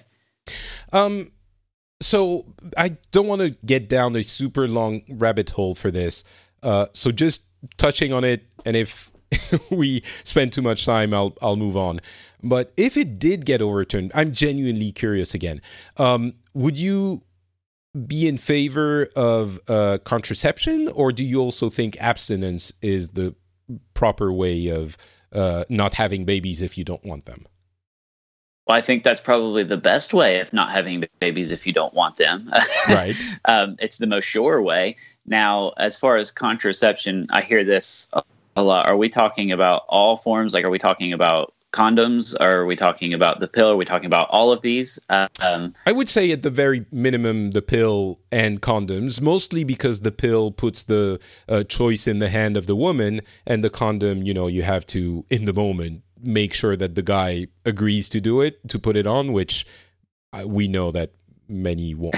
So I don't want to get down a super long rabbit hole for this. So just touching on it, and if we spend too much time, I'll move on. But if it did get overturned, I'm genuinely curious again. Would you be in favor of contraception, or do you also think abstinence is the proper way of not having babies if you don't want them? Well, I think that's probably the best way of not having babies if you don't want them. Right. It's the most sure way. Now, as far as contraception, I hear this a lot. Are we talking about all forms? Like, are we talking about condoms? Are we talking about the pill? Are we talking about all of these? I would say at the very minimum, the pill and condoms, mostly because the pill puts the choice in the hand of the woman, and the condom, you have to, in the moment, make sure that the guy agrees to do it, to put it on, which we know that many won't.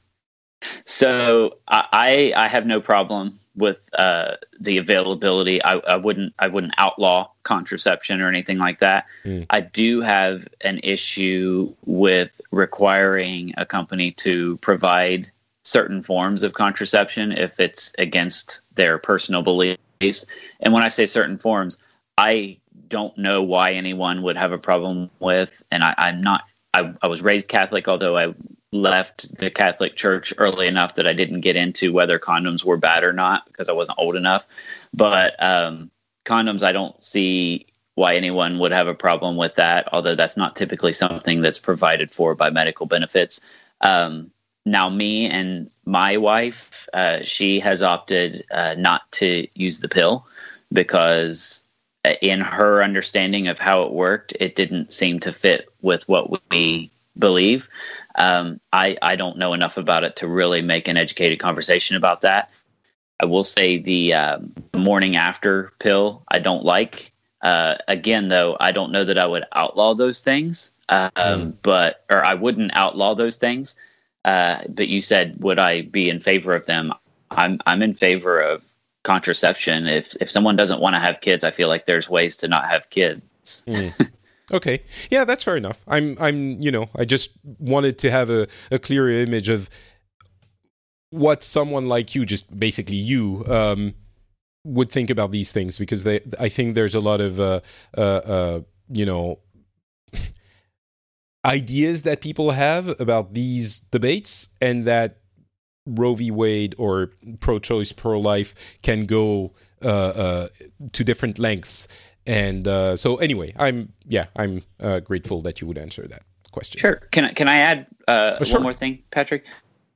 So I have no problem with the availability. I wouldn't outlaw contraception or anything like that. I do have an issue with requiring a company to provide certain forms of contraception if it's against their personal beliefs. And when I say certain forms, I don't know why anyone would have a problem with, and I was raised Catholic, although I left the Catholic Church early enough that I didn't get into whether condoms were bad or not because I wasn't old enough. But condoms, I don't see why anyone would have a problem with that, although that's not typically something that's provided for by medical benefits. Now, me and my wife, she has opted not to use the pill because in her understanding of how it worked, it didn't seem to fit with what we believe. I don't know enough about it to really make an educated conversation about that. I will say the morning after pill I don't like. Again, though, I don't know that I would outlaw those things, or I wouldn't outlaw those things. But you said, would I be in favor of them? I'm in favor of contraception. If someone doesn't want to have kids, I feel like there's ways to not have kids. Okay. Yeah, that's fair enough. I just wanted to have a clearer image of what someone like you, just basically you, would think about these things, because I think there's a lot of, ideas that people have about these debates, and that Roe v. Wade or pro-choice, pro-life can go to different lengths. And so anyway, I'm grateful that you would answer that question. Sure. Can I add sure. one more thing, Patrick?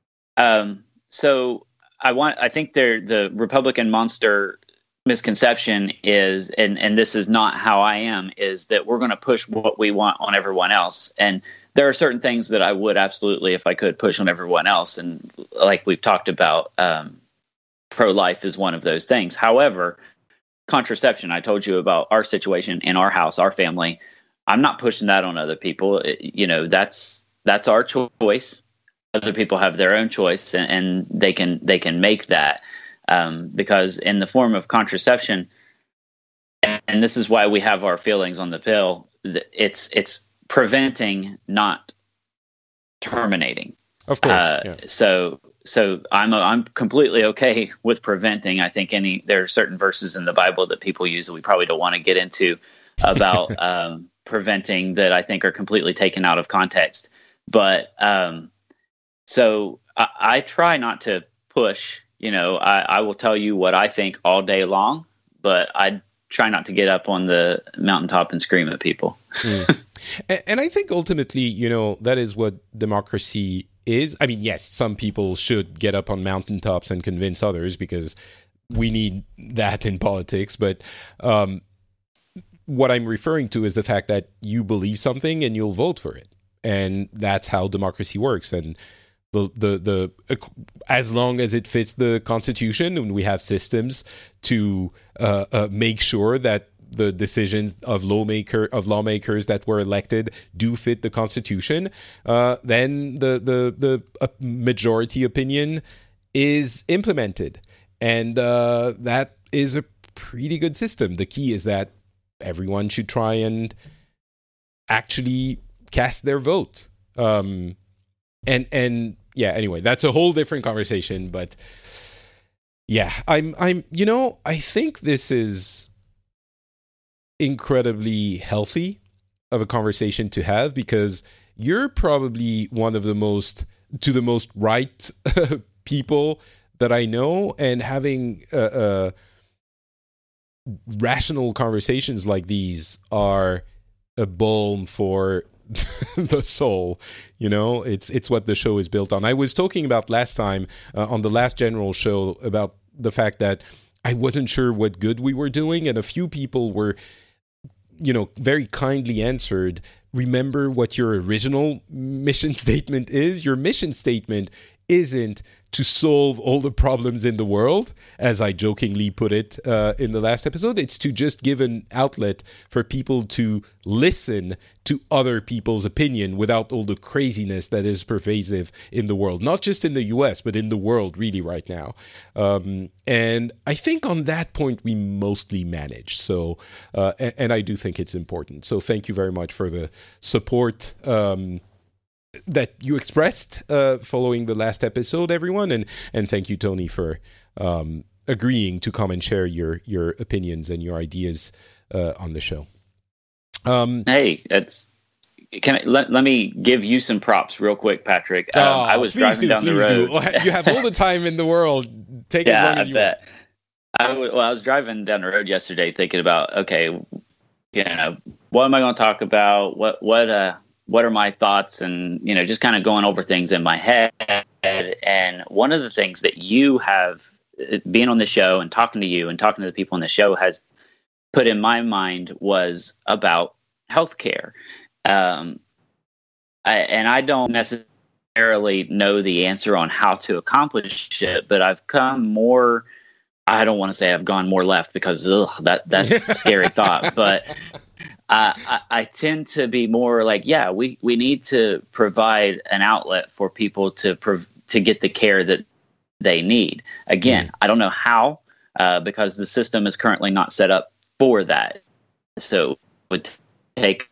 So I think the Republican monster misconception is, and this is not how I am, is that we're going to push what we want on everyone else. And there are certain things that I would absolutely, if I could, push on everyone else. And like we've talked about, pro-life is one of those things. However, contraception, I told you about our situation in our house, our family. I'm not pushing that on other people. That's our choice. Other people have their own choice, and they can make that. Because in the form of contraception, and this is why we have our feelings on the pill, it's preventing, not terminating. Of course. Yeah. So I'm completely okay with preventing. I think there are certain verses in the Bible that people use that we probably don't want to get into about preventing, that I think are completely taken out of context. But so I try not to push. I will tell you what I think all day long, but I try not to get up on the mountaintop and scream at people. And I think ultimately, that is what democracy is. I mean, yes, some people should get up on mountaintops and convince others, because we need that in politics. But what I'm referring to is the fact that you believe something and you'll vote for it. And that's how democracy works. And the as long as it fits the Constitution, and we have systems to make sure that the decisions of lawmakers that were elected do fit the Constitution, then the majority opinion is implemented, and that is a pretty good system. The key is that everyone should try and actually cast their vote. And yeah, anyway, that's a whole different conversation. But yeah, I think this is incredibly healthy of a conversation to have, because you're probably one of the most right people that I know, and having rational conversations like these are a balm for the soul. You know, it's what the show is built on. I was talking about last time on the last general show about the fact that I wasn't sure what good we were doing, and a few people were, you know, very kindly answered, remember what your original mission statement is. Your mission statement isn't to solve all the problems in the world, as I jokingly put it in the last episode. It's to just give an outlet for people to listen to other people's opinion without all the craziness that is pervasive in the world, not just in the US, but in the world really right now. And I think on that point, we mostly manage. So, and I do think it's important. So thank you very much for the support that you expressed following the last episode, everyone, and thank you, Tony, for agreeing to come and share your opinions and your ideas on the show. Hey, let me give you some props real quick, Patrick. I was driving down the road. You have all the time in the world. Take as long as you bet. I was driving down the road yesterday, thinking about, okay, you know, what am I going to talk about? What are my thoughts, and, you know, just kind of going over things in my head. And one of the things that you have, being on the show and talking to you and talking to the people on the show, has put in my mind was about healthcare. And I don't necessarily know the answer on how to accomplish it, but I've come more, I don't want to say I've gone more left, because that's a scary thought, but I tend to be more like, yeah, we need to provide an outlet for people to get the care that they need. Again, I don't know how, because the system is currently not set up for that. So it would take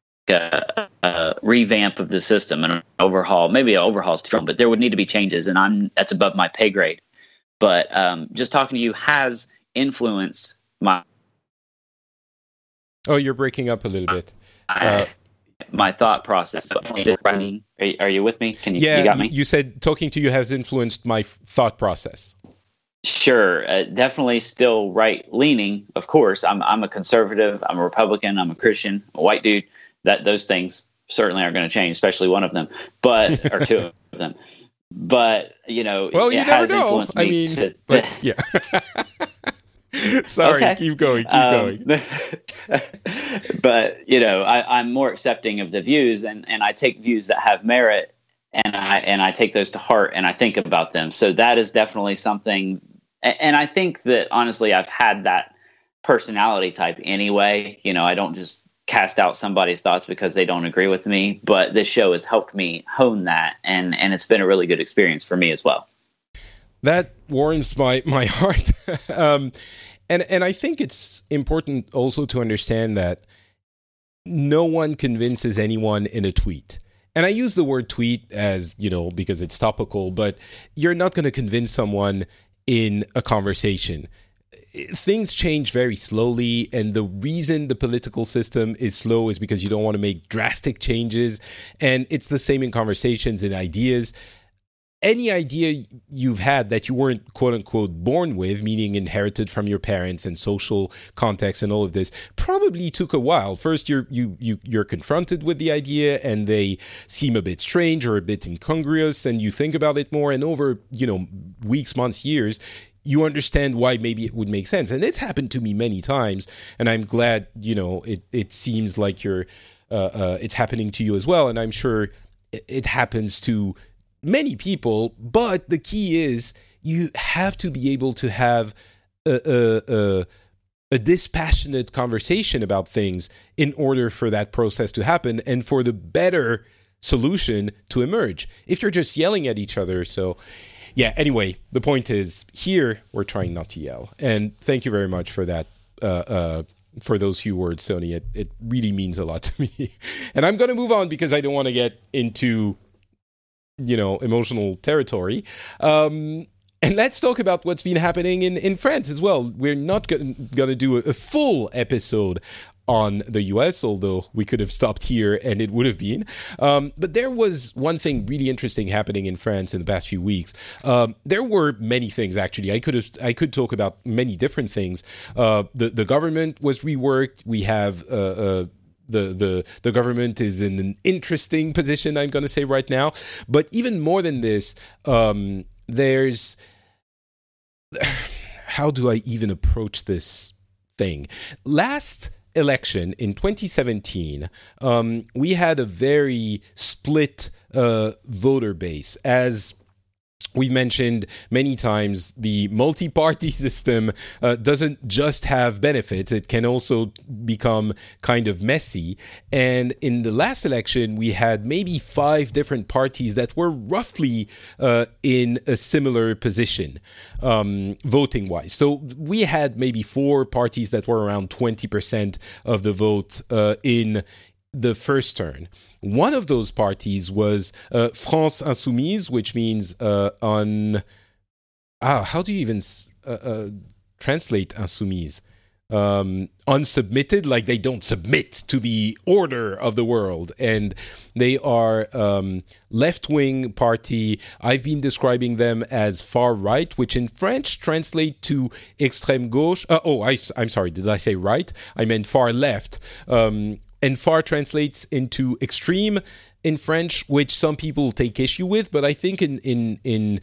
a revamp of the system and an overhaul. Maybe an overhaul is strong, but there would need to be changes, and that's above my pay grade. But just talking to you has influenced my. Oh, you're breaking up a little bit. My thought process. Are you with me? You got me? You said talking to you has influenced my thought process. Sure. Definitely still right-leaning, of course. I'm a conservative. I'm a Republican. I'm a Christian, a white dude. Those things certainly aren't going to change, especially one of them, or two of them. But, you know, well, it has influenced me. Yeah. Sorry, okay. Keep going. But, you know, I'm more accepting of the views, and I take views that have merit, and I take those to heart, and I think about them. So that is definitely something. And I think that, honestly, I've had that personality type anyway. You know, I don't just cast out somebody's thoughts because they don't agree with me. But this show has helped me hone that, and it's been a really good experience for me as well. That warms my heart. And I think it's important also to understand that no one convinces anyone in a tweet. And I use the word tweet as, you know, because it's topical, but you're not going to convince someone in a conversation. Things change very slowly, and the reason the political system is slow is because you don't want to make drastic changes. And it's the same in conversations and ideas. Any idea you've had that you weren't, quote unquote, born with, meaning inherited from your parents and social context and all of this, probably took a while. First, you're confronted with the idea, and they seem a bit strange or a bit incongruous, and you think about it more. And over, you know, weeks, months, years, you understand why maybe it would make sense. And it's happened to me many times, and I'm glad, you know, it seems like it's happening to you as well. And I'm sure it happens to many people, but the key is you have to be able to have a dispassionate conversation about things in order for that process to happen and for the better solution to emerge. If you're just yelling at each other, so yeah, anyway, the point is here we're trying not to yell. And thank you very much for that, for those few words, Tony. It really means a lot to me. And I'm going to move on because I don't want to get into, you know, emotional territory. And let's talk about what's been happening in France as well. We're not going to do a full episode on the US, although we could have stopped here and it would have been. But there was one thing really interesting happening in France in the past few weeks. There were many things, actually. I could talk about many different things. The government was reworked. We have the government is in an interesting position, I'm going to say right now. But even more than this, there's... How do I even approach this thing? Last election in 2017, we had a very split voter base. As we mentioned many times, the multi-party system doesn't just have benefits. It can also become kind of messy. And in the last election, we had maybe 5 different parties that were roughly in a similar position, voting-wise. So we had maybe 4 parties that were around 20% of the vote in the first turn. One of those parties was France Insoumise, which means how do you even translate Insoumise? Unsubmitted, like they don't submit to the order of the world. And they are left-wing party. I've been describing them as far-right, which in French translate to extrême gauche. I'm sorry, did I say right? I meant far-left. And far translates into extreme in French, which some people take issue with, but I think in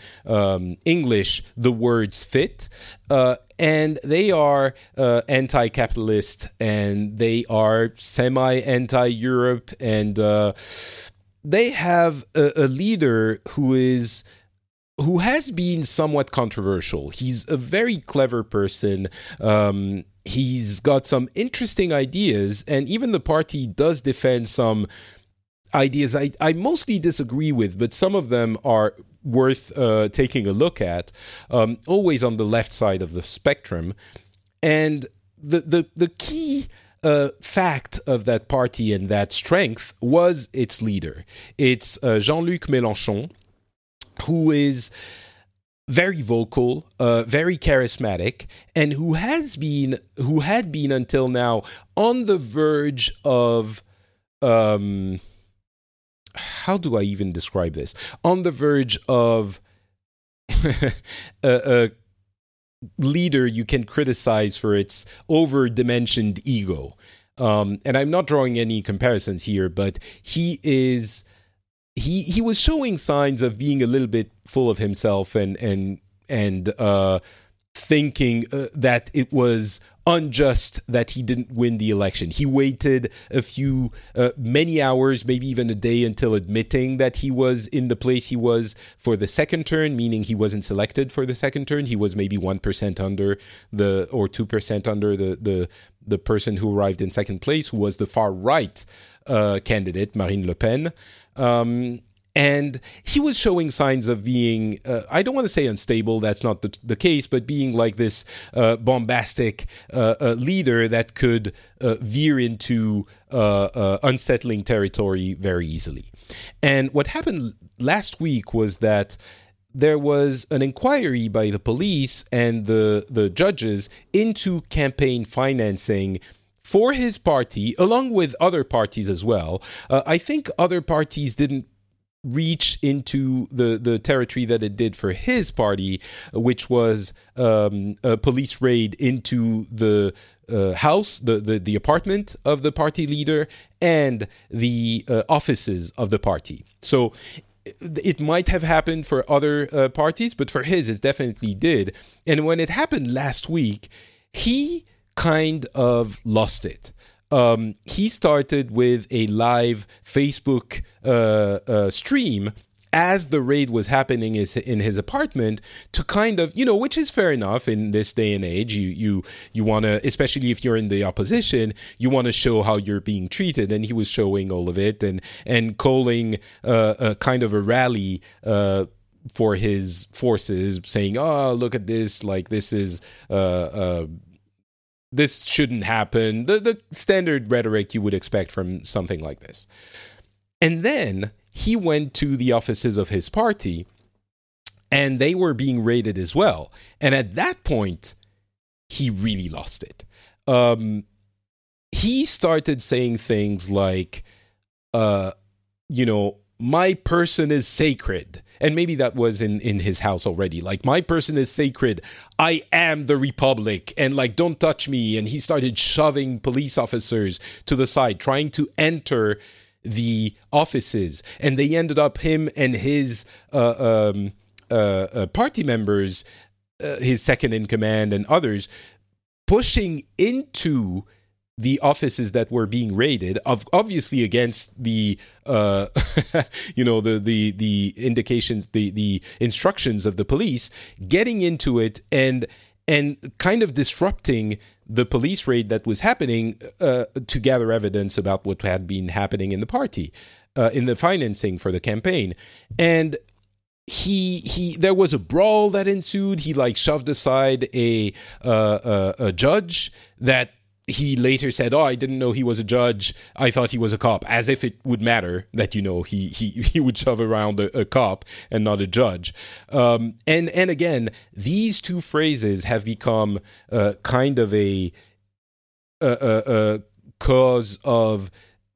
English the words fit. And they are anti-capitalist, and they are semi-anti-Europe, and they have a leader who has been somewhat controversial. He's a very clever person. He's got some interesting ideas, and even the party does defend some ideas I mostly disagree with, but some of them are worth taking a look at, always on the left side of the spectrum. And the key fact of that party and that strength was its leader. It's Jean-Luc Mélenchon, who is very vocal, very charismatic, and who had been until now on the verge of, how do I even describe this? On the verge of a leader you can criticize for its over-dimensioned ego. And I'm not drawing any comparisons here, but he was showing signs of being a little bit full of himself and thinking that it was unjust that he didn't win the election. He waited many hours, maybe even a day, until admitting that he was in the place he was for the second turn, meaning he wasn't selected for the second turn. He was maybe 1% under or 2% under the person who arrived in second place, who was the far right candidate, Marine Le Pen. And he was showing signs of being, I don't want to say unstable, that's not the case, but being like this bombastic leader that could veer into unsettling territory very easily. And what happened last week was that there was an inquiry by the police and the judges into campaign financing for his party, along with other parties as well. I think other parties didn't reach into the territory that it did for his party, which was a police raid into the house, the apartment of the party leader, and the offices of the party. So it might have happened for other parties, but for his, it definitely did. And when it happened last week, he kind of lost it. He started with a live Facebook stream as the raid was happening in his apartment to kind of, which is fair enough in this day and age. You want to, especially if you're in the opposition, you want to show how you're being treated. And he was showing all of it and calling a kind of a rally for his forces, saying, "Oh, look at this! Like this is." This shouldn't happen. The standard rhetoric you would expect from something like this. And then he went to the offices of his party, and they were being raided as well. And at that point, he really lost it. he started saying things like, my person is sacred. And maybe that was in his house already. Like, my person is sacred. I am the Republic. And like, don't touch me. And he started shoving police officers to the side, trying to enter the offices. And they ended up, him and his party members, his second in command and others, pushing into the offices that were being raided, obviously against the the indications, the instructions of the police, getting into it and kind of disrupting the police raid that was happening to gather evidence about what had been happening in the party, in the financing for the campaign. And he there was a brawl that ensued. He like shoved aside a judge that he later said, I didn't know he was a judge. I thought he was a cop, as if it would matter that, he would shove around a cop and not a judge. And again, these two phrases have become kind of a cause of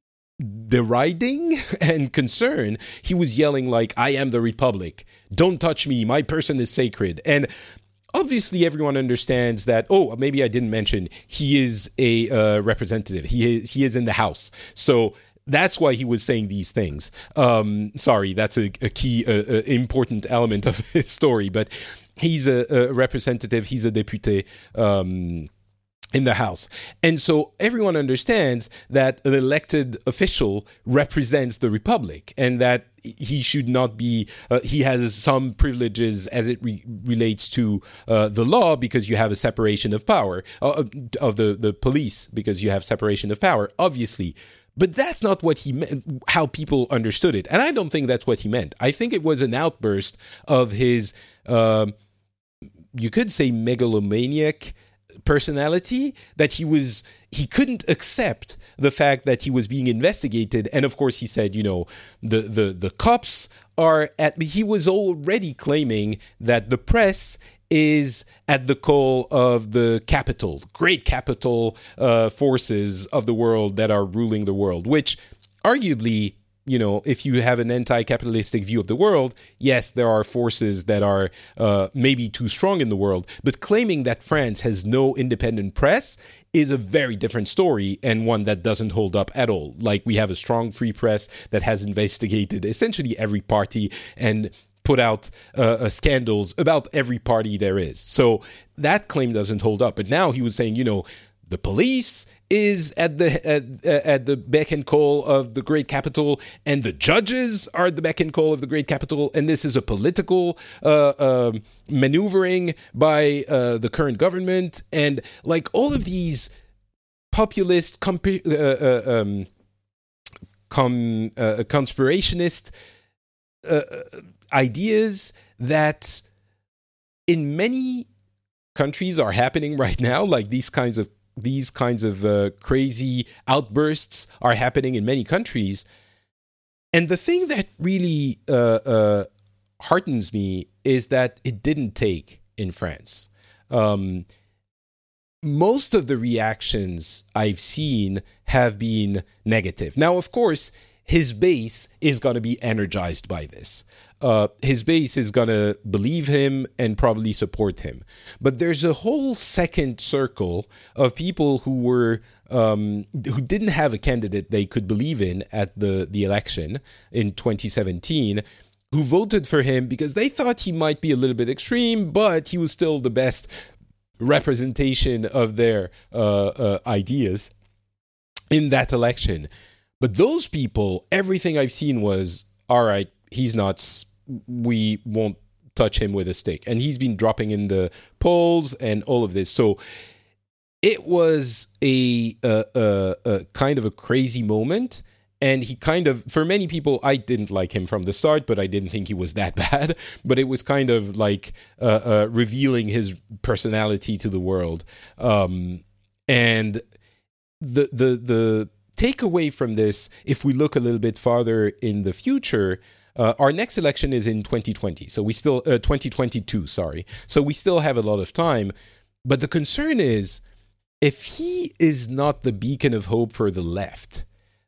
deriding and concern. He was yelling like, I am the Republic. Don't touch me. My person is sacred. And obviously, everyone understands that, maybe I didn't mention, he is a representative. He is in the House. So that's why he was saying these things. Sorry, that's a key, important element of his story. But he's a representative. He's a député in the House. And so everyone understands that an elected official represents the Republic and that he should not be, he has some privileges as it relates to the law, because you have a separation of power, of the police, because you have separation of power, obviously. But that's not what he meant, how people understood it. And I don't think that's what he meant. I think it was an outburst of his, you could say, megalomaniac personality, that he couldn't accept the fact that he was being investigated. And of course he said, the cops are he was already claiming that the press is at the call of the great capital forces of the world that are ruling the world, which arguably, if you have an anti-capitalistic view of the world, yes, there are forces that are maybe too strong in the world. But claiming that France has no independent press is a very different story, and one that doesn't hold up at all. Like, we have a strong free press that has investigated essentially every party and put out scandals about every party there is. So that claim doesn't hold up. But now he was saying, the police is at the beck and call of the great capital, and the judges are at the beck and call of the great capital, and this is a political maneuvering by the current government, and like all of these populist conspirationist ideas that in many countries are happening right now. Like these kinds of crazy outbursts are happening in many countries. And the thing that really heartens me is that it didn't take in France. Most of the reactions I've seen have been negative. Now, of course, his base is going to be energized by this. His base is going to believe him and probably support him. But there's a whole second circle of people who didn't have a candidate they could believe in at the election in 2017, who voted for him because they thought he might be a little bit extreme, but he was still the best representation of their ideas in that election. But those people, everything I've seen was, all right, he's nuts. We won't touch him with a stick. And he's been dropping in the polls and all of this. So it was a kind of a crazy moment. And he kind of, for many people, I didn't like him from the start, but I didn't think he was that bad. But it was kind of like revealing his personality to the world. And the takeaway from this, if we look a little bit farther in the future, our next election is in 2020. So we still 2022, sorry. So we still have a lot of time. But the concern is if he is not the beacon of hope for the left,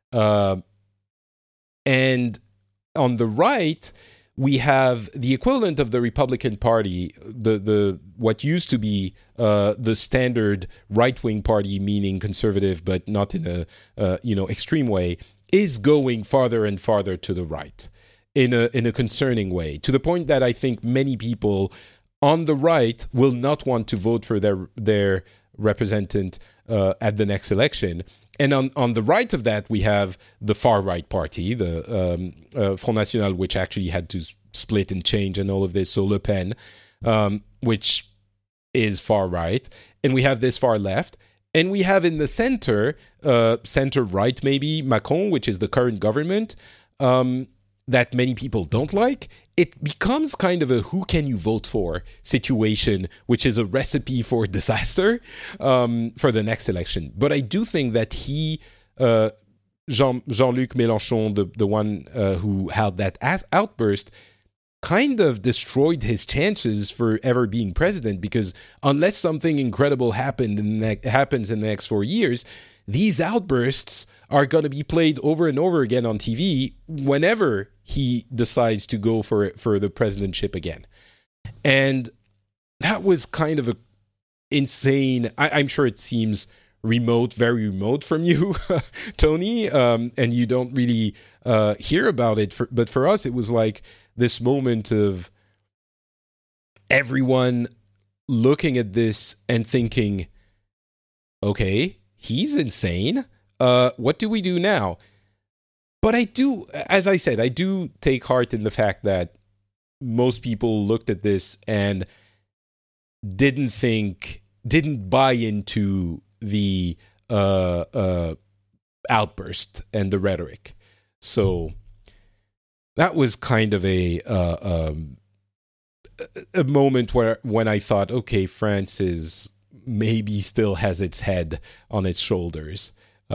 and on the right, we have the equivalent of the Republican Party, the what used to be the standard right-wing party, meaning conservative, but not in a extreme way, is going farther and farther to the right in a concerning way, to the point that I think many people on the right will not want to vote for their representative at the next election. And on the right of that, we have the far-right party, the Front National, which actually had to split and change and all of this, so Le Pen, which is far-right. And we have this far-left. And we have in the center-right maybe, Macron, which is the current government, that many people don't like. It becomes kind of a who can you vote for situation, which is a recipe for disaster for the next election. But I do think that Jean-Luc Mélenchon, the one who had that outburst, kind of destroyed his chances for ever being president, because unless something incredible happens in the next 4 years, these outbursts are going to be played over and over again on TV whenever he decides to go for the presidentship again. And that was kind of a insane. I'm sure it seems remote, very remote from you, Tony, and you don't really hear about it. But for us, it was like this moment of everyone looking at this and thinking, okay, he's insane. What do we do now? But I do, as I said, I do take heart in the fact that most people looked at this and didn't buy into the outburst and the rhetoric. So that was kind of a moment when I thought, okay, France is maybe still has its head on its shoulders.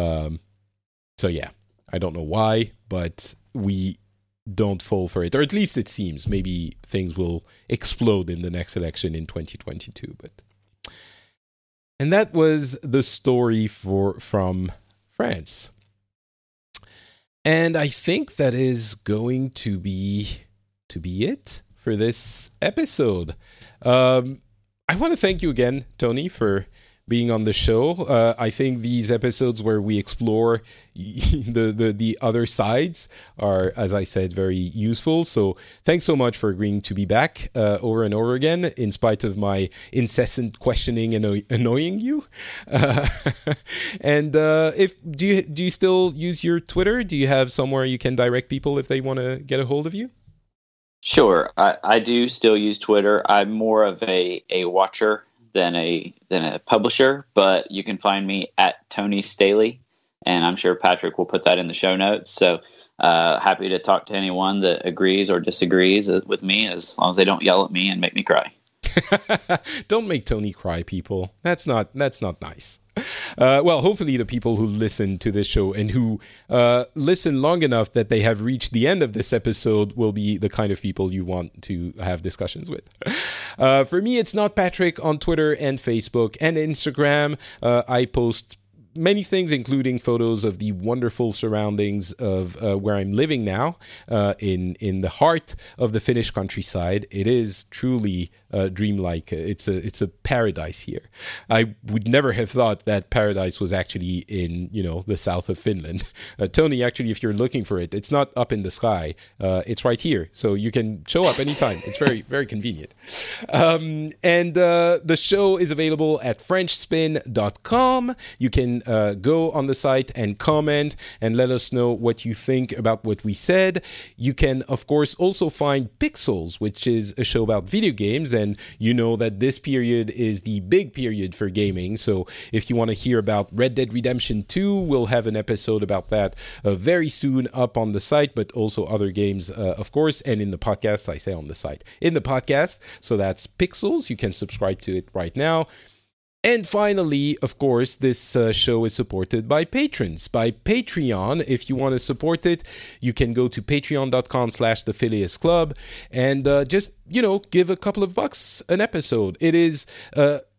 So yeah, I don't know why, but we don't fall for it, or at least it seems. Maybe things will explode in the next election in 2022. And that was the story from France. And I think that is going to be it for this episode. I want to thank you again, Tony, for being on the show. I think these episodes where we explore the other sides are, as I said, very useful. So thanks so much for agreeing to be back over and over again, in spite of my incessant questioning and annoying you. And do you still use your Twitter? Do you have somewhere you can direct people if they want to get a hold of you? Sure, I do still use Twitter. I'm more of a watcher than a publisher, but you can find me at Tony Staley, and I'm sure Patrick will put that in the show notes. So happy to talk to anyone that agrees or disagrees with me, as long as they don't yell at me and make me cry. Don't make Tony cry, people. That's not nice. Well, hopefully the people who listen to this show and who listen long enough that they have reached the end of this episode will be the kind of people you want to have discussions with. For me, it's Not Patrick on Twitter and Facebook and Instagram. I post many things, including photos of the wonderful surroundings of where I'm living now, in the heart of the Finnish countryside. It is truly dreamlike. It's a paradise here. I would never have thought that paradise was actually in the south of Finland. Tony, actually, if you're looking for it, it's not up in the sky. It's right here, so you can show up anytime. It's very, very convenient. And the show is available at FrenchSpin.com. You can go on the site and comment and let us know what you think about what we said. You can, of course, also find Pixels, which is a show about video games, and you know that this period is the big period for gaming. So if you want to hear about Red Dead Redemption 2, we'll have an episode about that very soon up on the site, but also other games, of course, and in the podcast. I say on the site, in the podcast. So that's Pixels. You can subscribe to it right now. And finally, of course, this show is supported by patrons, by Patreon. If you want to support it, you can go to patreon.com/The Phileas Club and just, give a couple of bucks an episode. It is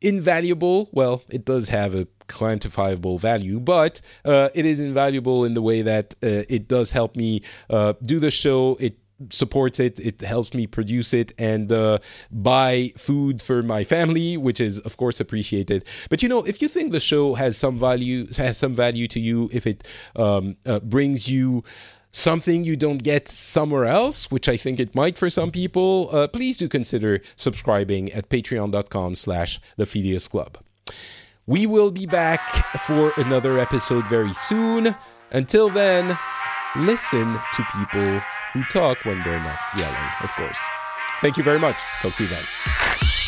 invaluable. Well, it does have a quantifiable value, but it is invaluable in the way that it does help me do the show. It supports it. It helps me produce it and buy food for my family, which is of course appreciated. But if you think the show has some value to you, if it brings you something you don't get somewhere else, which I think it might for some people, please do consider subscribing at patreon.com/The Phileas Club. We will be back for another episode very soon. Until then, listen to people who talk when they're not yelling, of course. Thank you very much. Talk to you then.